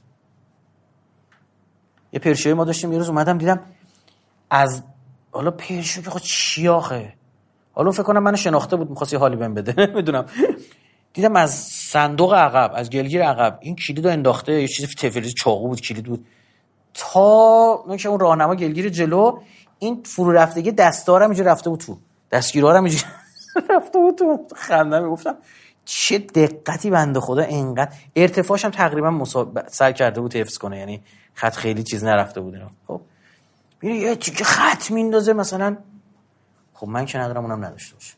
Speaker 2: یه پرشوی ما داشتیم یه روز اومدم دیدم از حالا پرشو که خود شیاخه، حالا فکر کنم منو شناخته بود می‌خواست یه حالی بهم بده نمیدونم، دیدم از صندوق عقب، از گلگیر عقب این کلیدو انداخته، یه چیز تفلی چاقو بود کلید بود، تا نمیشه اون راهنما گلگیر جلو این فرو رفتگی دستارم اینجا رفته بود تو، دستگیرارم اینجا رفته بود تو. خندم میگفتم چه دقتی بنده خدا، اینقدر ارتفاعش هم تقریبا مساوی سعی کرده بود حفظ کنه، یعنی خط خیلی چیز نرفته بود اینا. خب میره یه تیکه خط میندازه مثلا، خب من که ندارم اونم نداشته باشه.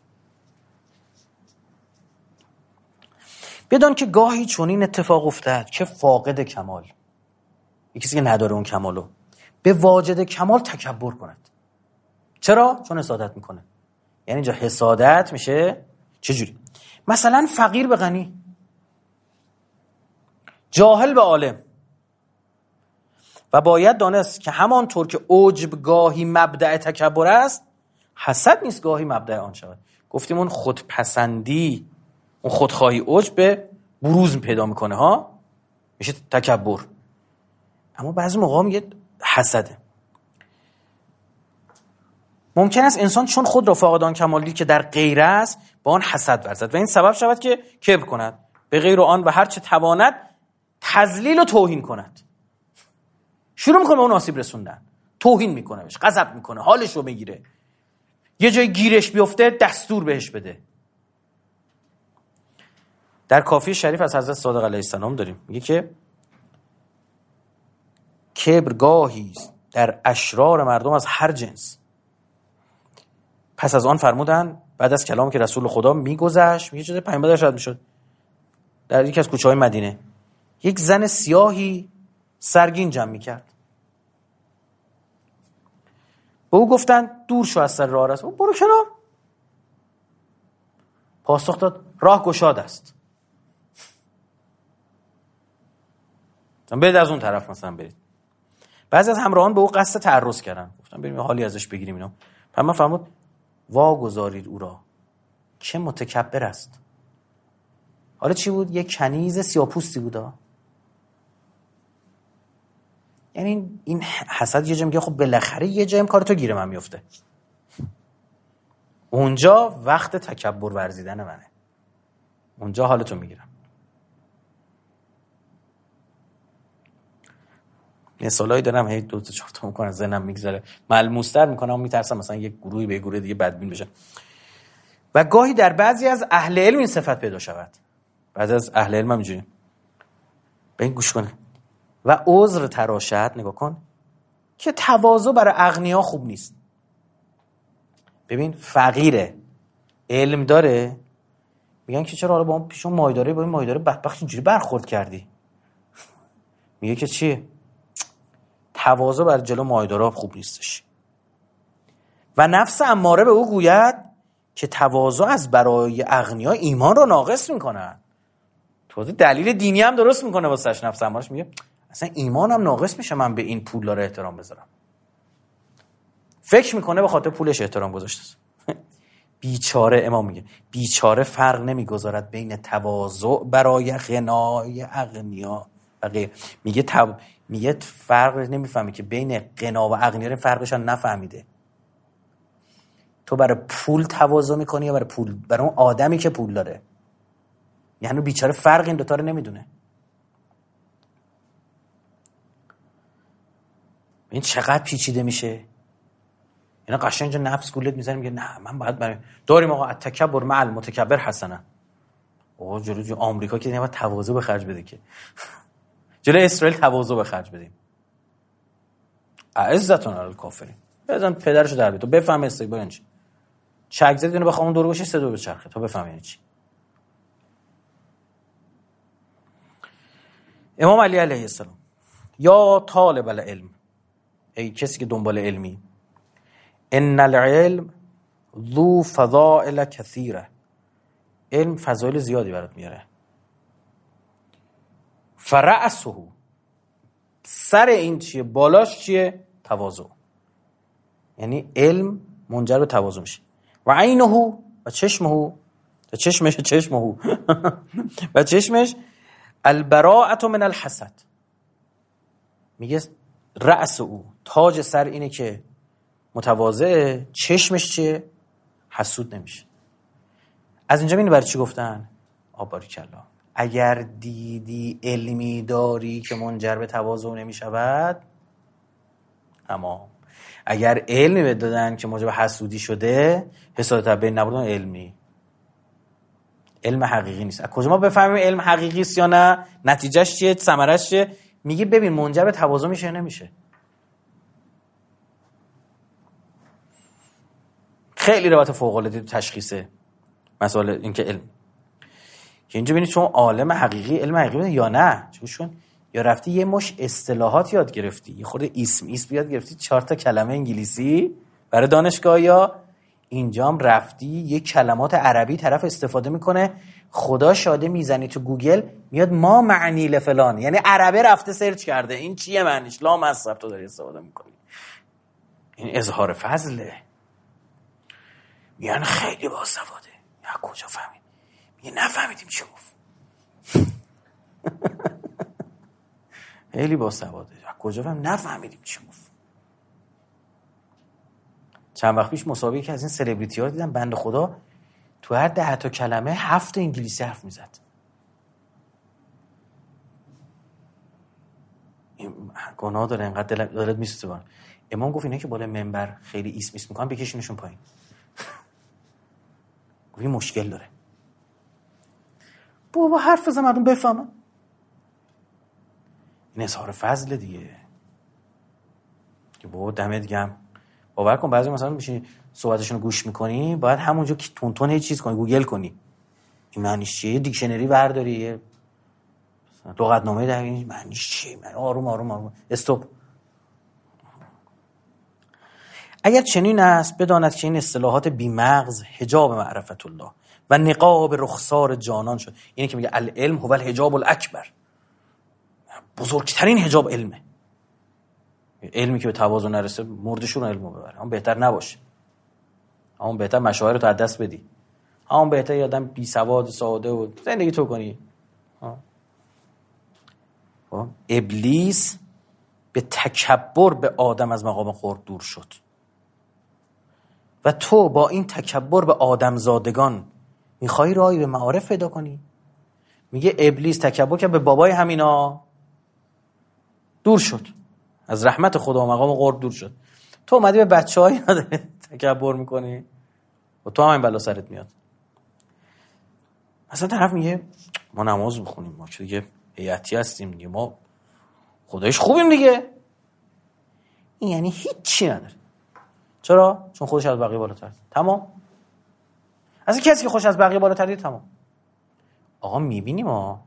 Speaker 2: بدان که گاهی چون این اتفاق افتاد که فاقد کمال، یکی کسی که نداره اون کمالو، به واجد کمال تکبر کند. چرا؟ چون حسادت میکنه. یعنی اینجا حسادت میشه چجوری؟ مثلا فقیر به غنی، جاهل به عالم. و باید دانست که همانطور که عجب گاهی مبدأ تکبر است، حسد نیست گاهی مبدأ آن شود. گفتیم اون خودپسندی، اون خودخواهی عجب به بروز پیدا میکنه ها، میشه تکبر. اما بعضی موقع میگه حسده. ممکن است انسان چون خود را فاقد آن کمال دید که در غیر است با آن حسد ورزد و این سبب شود که کبر کند به غیر آن و هر چه تواند تذلیل و توهین کند. شروع میکنه به اون آسیب رسوندن، توهین میکنه بهش، غضب میکنه، حالش رو بگیره، یه جای گیرش بیفته دستور بهش بده. در کافی شریف از حضرت صادق علیه السلام داریم میگه که کبر گاهی در اشرار مردم از هر جنس. پس از آن فرمودن بعد از کلامی که رسول خدا میگذشت، میگه چه پیامبر شد میشد در یکی از کوچه‌های مدینه یک زن سیاهی سرگین جمع میکرد. به او گفتن دور شو از سر راه راست، برو کنار. پاسخ داد راه گشاد است، برید از اون طرف مثلا برید. بعضی از همراهان به او قصد تعرض کردن، گفتن بریم حالی ازش بگیریم اینا. پیامبر فرمود واگذارید او را چه متکبر است. حالا چی بود؟ یک کنیز سیاه‌پوستی بودا. یعنی این حسد یه جا میگه خب بالاخره یه جایم کار تو گیره من میفته. اونجا وقت تکبر ورزیدن منه، اونجا حالتو میگیرم. مثالایی دارم هی دو تا چهار تا میکنم ذهنم میگذره، ملموس‌تر میکنم، میترسم مثلا یک گروهی به گروه دیگه بدبین بشه. و گاهی در بعضی از اهل علم این صفت پیدا شود. بعضی از اهل علم هم اینجوری. به این گوش کنه. و عذر تراشد، نگاه کن، که تواضع برای اغنیا خوب نیست. ببین فقیره، علم داره، میگن که چرا حالا با اون پیشون مایداره با این مایداره بدبخت اینجوری برخورد کردی. میگه که چیه؟ تواضع بر جلو مایداره خوب نیستش. و نفس اماره به او گوید که تواضع از برای اغنیا ایمان رو ناقص میکنن. توضیح دلیل دینی هم درست میکنه واسش. نفس امارش میگه اصلا ایمانم ناقص میشه من به این پول داره احترام بذارم. فکر میکنه به خاطر پولش احترام گذاشته. بیچاره، امام میگه بیچاره فرق نمیگذارد بین تواضع برای غنای اغنیا و غیر. میگه تو... میگه فرق نمیفهمی که بین غنا و اغنیا فرقش هم نفهمیده. تو برای پول تواضع میکنی یا برای پول برای اون آدمی که پول داره؟ یعنی بیچاره فرق این دوتا رو نمیدونه. این چقدر پیچیده میشه. اینا قشنگ اینجا نفس گولت میزنه میگه نه من باید برای داریم آقا التکبر مع المتکبر حسنه. آقا جلوی آمریکا که نباید تواضع به خرج بده که. جلوی اسرائیل تواضع به خرج بدیم. عزتون علی الکافرین. بزن پدرشو در بیار تو بفهم استقبال این چی. چک زد اینو بخوام دور بشه سه دور بچرخه تا بفهم یعنی چی. امام علی علیه السلام یا طالب العلم، ای کسی که دنبال علمی، ان العلم ذو فضائل کثیره، علم فضایل زیادی برات میاره. فرأسه، سر این چیه؟ بالاش چیه؟ تواضع. یعنی علم منجر به تواضع میشه. و عینه و چشمه و چشمش چشمه و چشمش البراءة من الحسد. میگه رأس او، تاج سر اینه که متواضعه، چشمش چیه؟ حسود نمیشه. از اینجا میبینی برای چی گفتن؟ آباریکلا، اگر دیدی علمی داری که منجر به تواضع نمیشود، اما اگر علمی بهت دادن که موجب حسودی شده، حسادت بین نبودن علمی، علم حقیقی نیست. از کجا ما بفهمیم علم حقیقی است یا نه؟ نتیجهش چیه؟ ثمرش چیه؟ میگه ببین منجر به تواضع میشه یا نمیشه. خیلی روایت فوق العاده تشخیصه مسئله این که علم که اینجا ببینید چون عالم حقیقی علم حقیقی یا نه، چون یا رفتی یه مش اصطلاحات یاد گرفتی، یه خورده اسم اسم یاد گرفتی، چهار تا کلمه انگلیسی برای دانشگاه، یا اینجام رفتی یه کلمات عربی طرف استفاده میکنه، خدا شاده میزنی تو گوگل میاد ما معنی لفلان، یعنی عربه رفته سرچ کرده این چیه معنیش، لا مصرف تو داری استفاده میکنی. این اظهار فضله. میگن خیلی باسواده. یا کجا فهمید؟ میگه نفهمیدیم چی گفت. خیلی باسواده. یا کجا فهمید؟ نفهمیدیم چی گفت. چند وقت پیش مسابقه که از این سلبریتی ها رو دیدم، بنده خدا تو هر ده تا کلمه هفت انگلیسی حرف میزد. گناه داره اینقدر دلت دلت میسوزه بار. امام گفت اینا که بالا منبر خیلی ایسم ایسم میکنن بکشینشون پایین. گفت این مشکل داره. بابا حرف بزن مردم بفهمن. این اظهار فضل دیگه. که بابا دمت گرم. باور کن بعضی مثلا میشینی صحبتشون رو گوش میکنی، باید همونجا که تون تون یه چیز کنی، گوگل کنی. این معنیش چیه؟ دیکشنری برداری، لغتنامه در این معنیش چیه؟ من آروم آروم آروم استاپ. اگر چنین است بداند که این اصطلاحات بی مغز حجاب معرفت الله و نقاب رخسار جانان شد. اینه که میگه العلم هو الحجاب الاکبر، بزرگترین حجاب علمه. علمی که به تواضع نرسه مردشون علمو ببره. اون بهتر نباشه، اون بهتر مشاعر رو تو از دست بدی، اون بهتر یه آدم بی سواد ساده و زندگی تو کنی. ابلیس به تکبر به آدم از مقام قرب دور شد و تو با این تکبر به آدم زادگان میخوای راهی به معارف پیدا کنی. میگه ابلیس تکبر کرد به بابای همینا، دور شد از رحمت خدا و مقام قرب دور شد. تو اومدی به بچه های تکبر میکنی و تو هم این بلا سرت میاد. مثلا طرف میگه ما نماز بخونیم، ما که دیگه هیئتی هستیم دیگه، ما خدایش خوبیم دیگه. این یعنی هیچی نداره. چرا؟ چون خودش از بقیه بالاتره. تمام. از این کسی که خودش از بقیه بالاتره تمام. آقا میبینیم ها،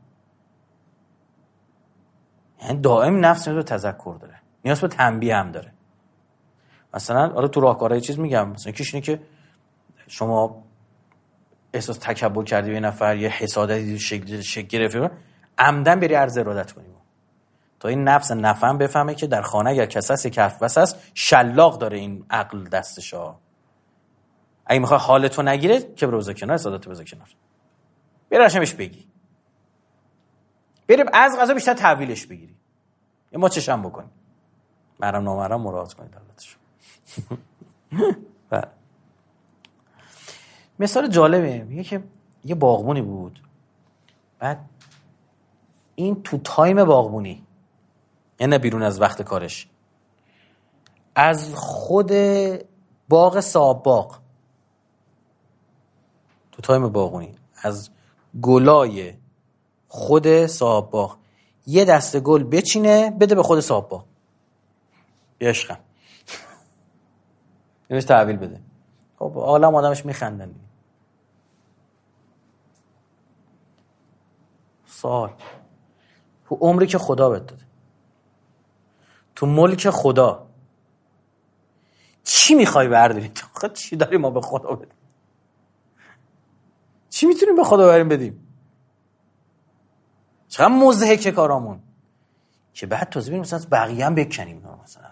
Speaker 2: یعنی دائم نفس نیاز به تذکر داره، نیاز به تنبیه هم داره. مثلا حالا تو راهکارهای چیز میگم، مثلا کیش اینه که شما احساس تکبر کردی به نفر، یه حسادتی شکل شکل گرفتی، عمدن بری عرض ارادت کنی تا این نفس نفهم بفهمه که در خانه اگر کسی هست یک حرف بس هست، شلاق داره این عقل دستشا. اگه میخوای حالتو نگیره که برو بذار کنار، حسادتو بذار کنار، بری رشمش بگی، بریم از غذا بیشتر تحویلش بگیری، یه ما چشم بکنی، مرم نامرم مراعات کنید دلتشو. بله. مثال جالبه، میگه که یه باغبونی بود، بعد این تو تایم باغبونی، یعنی بیرون از وقت کارش، از خود باغ صاحب باغ تو تایم باغبونی از گلای خود صاحب باغ یه دسته گل بچینه بده به خود صاحب باغ، یه عشقم اینوش تحویل بده. خب عالم آدمش میخندن. سوال، تو عمری که خدا بهت داده، تو ملک خدا، چی میخوای برداری؟ تو چی داری ما به خدا بدیم؟ چی میتونیم به خدا بریم بدیم؟ چقدر مضحکه کارامون که بعد تازه بریم مثلا بقیه هم بکنیم. مثلا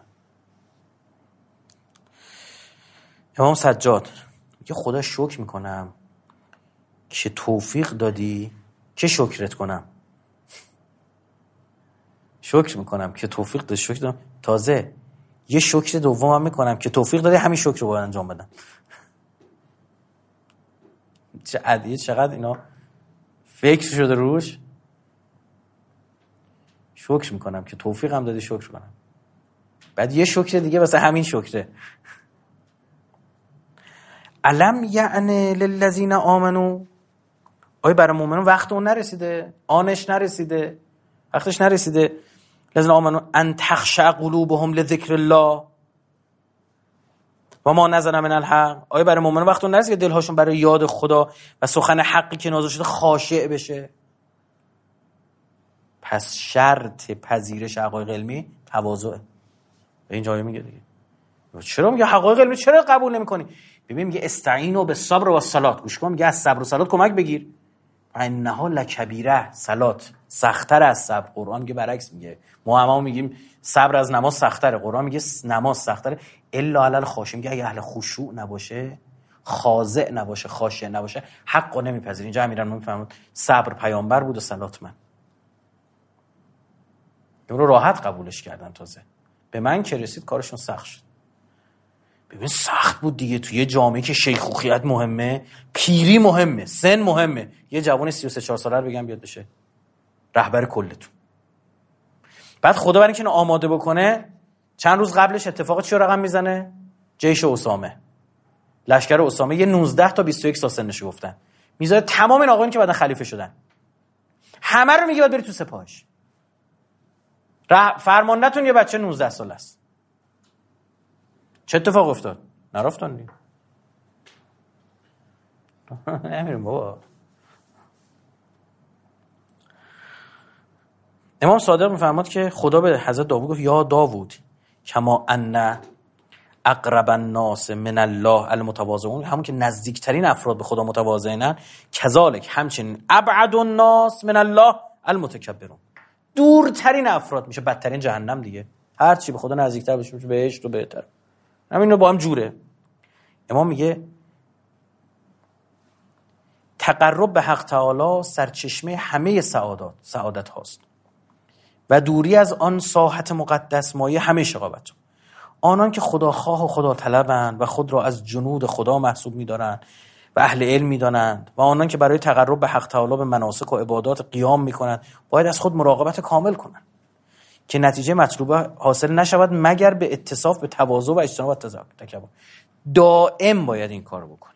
Speaker 2: امام سجاد میگه خدا شکر میکنم که توفیق دادی که شکرت کنم، شکر میکنم که توفیق دادی شکر دادم، تازه یه شکر دومم میکنم که توفیق دادی همین شکر رو باید انجام بدم. چه عادیه، چقدر اینا فکر شده روش. شکر میکنم که توفیق هم دادی شکر کنم، بعد یه شکر دیگه واسه همین شکره. علم یعنی للذین آمنو، آیا برای مؤمنون وقت اون نرسیده، آنش نرسیده، وقتش نرسیده. لذین آمنو ان تخشع قلوبهم لذکر الله و ما نزل من الحق، آیا برای مؤمنون وقت اون نرسیده دلهاشون برای یاد خدا و سخن حقی که نازل شده خاشع بشه؟ پس شرط پذیرش حقایق علمی تواضعه. به این جایی میگه دیگه. چرا میگه حقایق علمی چرا قبول نمی‌کنی؟ ببین میگه استعینوا بالصبر والصلاه، گوش کن، میگه از صبر و صلات کمک بگیر. انها لکبیره، صلات سخت‌تر از صبر. قرآن میگه برعکس، میگه ما هم میگیم صبر از نماز سخت‌تره، قرآن میگه نماز سخت‌تره. الا علی الخاشعین، میگه اگه اهل خشوع نباشه خاضع نباشه، خاشع نباشه، حقو نمیپذیره. اینجا امیرالمومنین میفهمید صبر پیامبر بود و صلات من. اون رو راحت قبولش کردن. تازه به من که رسید کارشون سخت شد. ببین سخت بود دیگه، توی یه جامعه که شیخوخیت مهمه، پیری مهمه، سن مهمه، یه جوان سی و سه چهار ساله رو بگم بیاد بشه رهبر کلتون. بعد خدا برای اینکه آماده بکنه چند روز قبلش اتفاق چی رو رقم میزنه؟ جیش اسامه، لشکر اسامه، یه نوزده تا بیست و یک سال سنش گفتن، میذاره تمام این آقایون که بعدن خلیفه شدن همه رو میگه باید بری تو سپاهش. فرماندهتون یه بچه نوزده ساله است. چه اتفاق افتاد؟ نرفتن دیگه. نمیریم بابا. امام صادق میفرماد که خدا به حضرت داوود گفت یا داوود کما ان اقرب الناس من الله المتواضعون، همون که نزدیکترین افراد به خدا متواضعینن، کذالک همچنین ابعد الناس من الله المتکبرون، دورترین افراد میشه بدترین جهنم دیگه. هر چی به خدا نزدیکتر بشه میشه بهشت و بهتر. همین رو با هم جوره. امام میگه تقرب به حق تعالی سرچشمه همه سعادت سعادت هاست و دوری از آن ساحت مقدس مایه همه شقاوت. آنان که خداخواه و خدا طلبند و خود را از جنود خدا محسوب می‌دارند و اهل علم می‌دانند و آنان که برای تقرب به حق تعالی به مناسک و عبادات قیام می‌کنند باید از خود مراقبت کامل کنند که نتیجه مطلوبه حاصل نشود مگر به اتصاف به تواضع و اجتناب از تکبر. دائم باید این کارو بکن.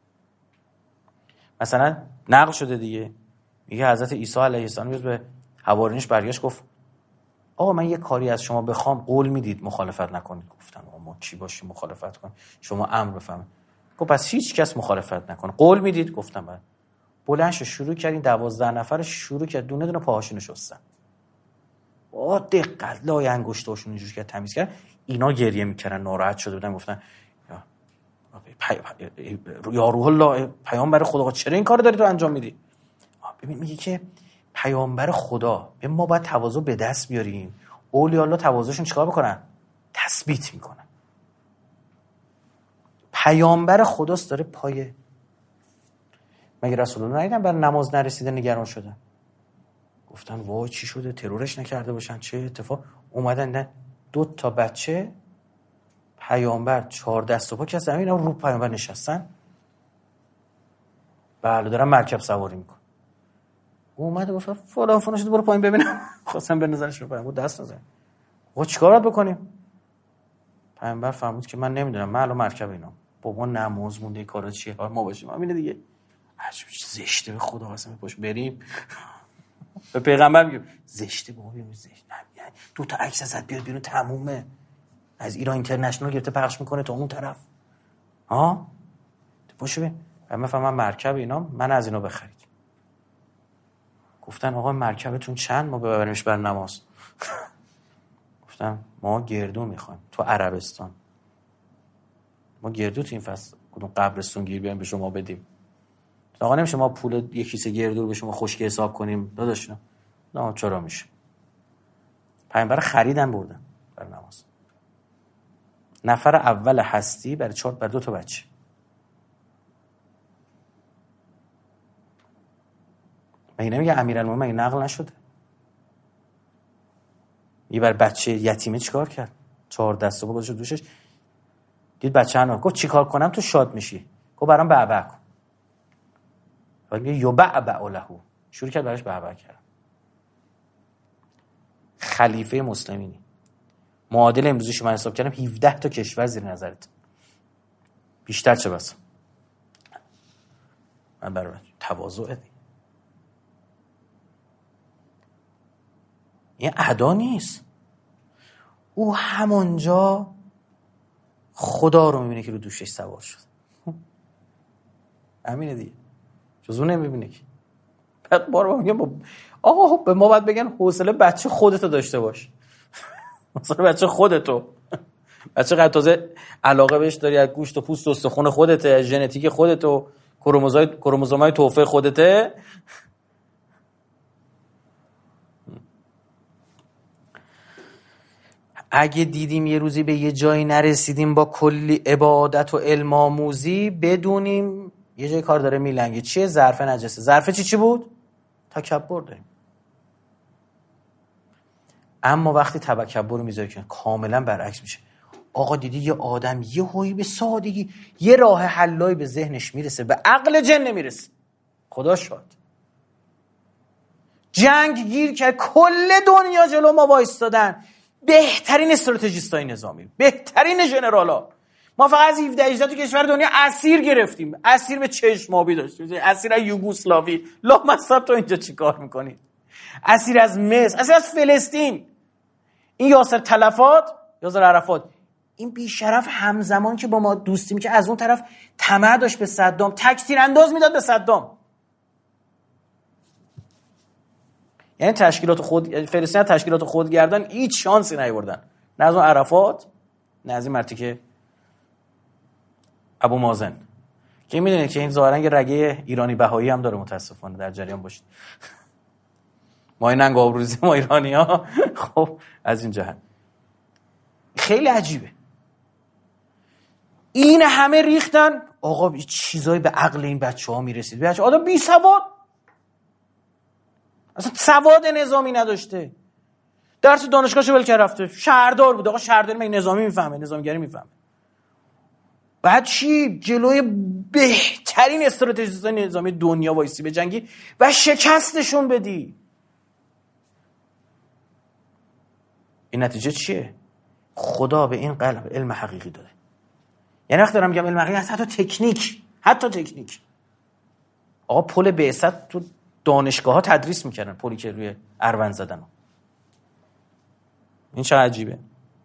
Speaker 2: مثلا نقل شده دیگه، میگه حضرت عیسی علیه السلام روز به حوارینش برگشت گفت آقا من یه کاری از شما بخوام قول میدید مخالفت نکنید؟ گفتن آقا ما چی باشیم مخالفت کنیم؟ شما امر بفرمایید. گفت پس هیچ کس مخالفت نکنه، قول میدید؟ گفتم بله. بلند شد شروع کردین دوازده نفر شروع کرد دونه دونه پاهاشونو شستن. با دقت لای انگشتاشون اینجوری که تمیز کرد. اینا گریه میکردن، ناراحت شده بودن، گفتن یا پی... پی... یا روح الله پیامبر خدا چرا این کارو داری تو انجام میدی؟ ببین میگه که پیامبر خدا، به ما باید تواضع به دست بیاریم. اولیاء الله تواضعشون چیکار بکنن؟ تثبیت میکنن. پیامبر خداست داره پای. مگه رسول الله ندیدن بر نماز نرسیده نگران شدن؟ گفتن وای چی شده؟ ترورش نکرده باشن؟ چه اتفاق اومدن؟ نه دو تا بچه پیامبر چهار دست و پا که زمین رو پیامبر نشستن. بله دارن مرکب سواری میکن. اومده گفت فلان فلان شده برو پایین ببینم. خواستم بنزنش رو پایین، بود دست نزن. آقا چیکار باید بکنیم؟ پیامبر فرمود که من نمیدونم، من الان مرکب اینا بابا نماز مونده کارا چیه ما باشیم همینه دیگه. عجب زشته به خدا قسم پاش بریم به پیغمبر میگم زشته بابا ببین زشت نه دو تا عکس ازت بیاد بیرون تمومه. از ایران اینترنشنال گرفته پخش میکنه تا اون طرف. ها باشه ببین من فهمم مرکب اینا، من از اینا بخرید. گفتن آقا مرکبتون چند ما ببریمش بر نماز؟ گفتم ما گردو میخوایم تو عربستان. ما گردو تو این فصل کدوم قبرستون گیر بیایم به شما بدیم؟ آقا نمیشه ما پول یک کیسه گردو رو به شما خشکی حساب کنیم داداش؟ نه نه چرا میشه؟ پیامبر خریدن بردن بر نماز. نفر اول هستی برای چهار بر دو تا بچه. مگه نمیگه امیرالمومنین مگه نقل نشده؟ یه بر بچه یتیمه چیکار کرد؟ چهار دست و پا گذاشت دوشش. دید بچه هنو گفت چیکار کنم تو شاد میشی؟ گفت برام بعبع کن. بعد میگه یبعبع له، شروع کرد براش بعبع کرد. خلیفه مسلمینی، معادل امروزیش من حساب کردم هفده تا کشور زیر نظرت. بیشتر چه بس؟ من برای تواضع دی. این ادا نیست. او همونجا خدا رو میبینه که رو دوشش سوار شد. همینه دیگه. جزو نمیبینه که. بعد بار میگم آقا به ما باید بگن حوصله بچه خودتو داشته باش. حوصله بچه خودتو. بچه قد تازه علاقه بهش داری، از گوشت و پوست و استخون خودته، از ژنتیک خودتو، کروموزومای کروموزومای توفه خودته. اگه دیدیم یه روزی به یه جایی نرسیدیم با کلی عبادت و علم آموزی، بدونیم یه جای کار داره میلنگه. چیه؟ ظرف نجسه. ظرف چی چی بود؟ تکبر داریم. اما وقتی تکبر میذاری که کاملا برعکس میشه. آقا دیدی یه آدم یه هایی به سادگی یه راه حلایی به ذهنش میرسه، به عقل جن نمیرسه. خدا شاد. جنگ گیر که کل دنیا جلو ما وایستادن، بهترین استراتژیستای نظامی، بهترین ژنرالا. ما فقط از هفده هجده تو کشور دنیا اسیر گرفتیم. اسیر به چشم آبی داشتیم، اسیر از یوگسلاوی. لامصب تو اینجا چیکار میکنی؟ اسیر از مصر، اسیر از فلسطین. این یاسر تلفات، یاسر عرفات، این بیشرف همزمان که با ما دوستیم که از اون طرف طمع داشت به صدام، تکتیر انداز میداد به صدام. یعنی تشکیلات خود فلسطین تشکیلات خودگردان هیچ شانسی نیاوردن، نه از اون عرفات نه از این مرتی که ابو مازن، که میدونید که این ظاهرا یه رگه ایرانی بهایی هم داره، متاسفانه در جریان باشید. ما این ننگ آبروزی ما ایرانی‌ها. خب از این جهت خیلی عجیبه. این همه ریختن، آقا این چیزایی به عقل این بچه‌ها میرسید. بچه آدم بی سواد، اصلا سواد نظامی نداشته، درس دانشگاهشو ول کرده رفته، شهردار بود. آقا شهرداری مگه نظامی میفهمه؟ نظامگری میفهمه؟ بعد چی؟ جلوی بهترین استراتژیستای نظامی دنیا وایسی به جنگی و شکستشون بدی. این نتیجه چیه؟ خدا به این قلب علم حقیقی داده. یعنی وقتی دارم میگم علم حقیقی، حتی تکنیک، حتی تکنیک. آقا پل بعثت تو دانشگاه ها تدریس میکردن، پلی که روی اروند زدن. این چه عجیبه.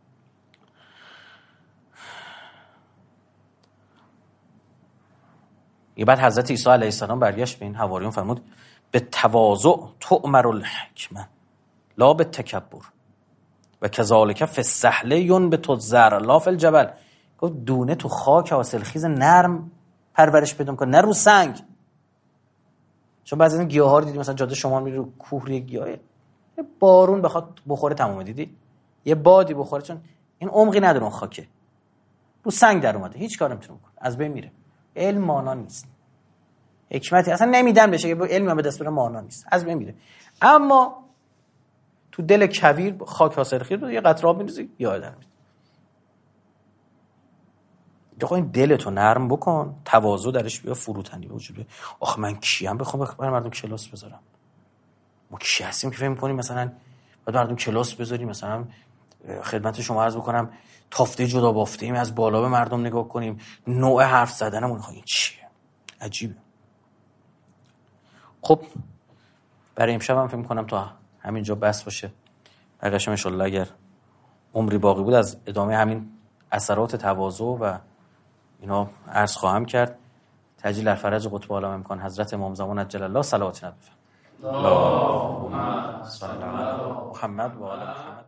Speaker 2: یه بعد حضرت عیسی علیه السلام برگشت به این حواریون فرمود به تواضع تؤمر الحکمه لا به تکبر و کذالک فی السهل ینبت الزرع لا فی الجبل. گفت دونه تو خاک حاصلخیز نرم پرورش بدون کن، نه رو سنگ. چون بعضی از این گیاها رو دیدی مثلا جاده شمال میری رو کوه روی گیاهه، یه بارون بخواد بخوره تمومه، دیدی یه بادی بخوره، چون این عمقی نداره اون خاکه، رو سنگ در اومده، هیچ کار نمیتونه کنه، از بین میره. علم مانا نیست، حکمتی اصلا نمیدن بشه که علم به دست بره، مانا نیست، از بین میره. اما تو دل کویر خاک حاصلخیز بود، یه قطره آب میریزی گیاه در میاد. آقا این دلتو نرم بکن، تواضع درش بیا، فروتنی وجود بیاد. آخه من کیم بخوام برای مردم کلاس بذارم؟ ما کی هستیم که فهم کنیم مثلا بعد مردم کلاس بذاریم، مثلا خدمت شما عرض بکنم تافته جدا بافته ایم، از بالا به مردم نگاه کنیم، نوع حرف زدنمون. خب این چیه؟ عجیبه. خب برای امشب هم فکر کنم تا همینجا بس باشه. بقیه‌اش ان شاء الله اگر عمری باقی بود از ادامه همین اثرات تواضع و اینا عرض خواهم کرد. تجلیل الفرج قطب عالم امکان حضرت امام زمان عجل الله صلوات نبی اللهم صل علی محمد و آل محمد.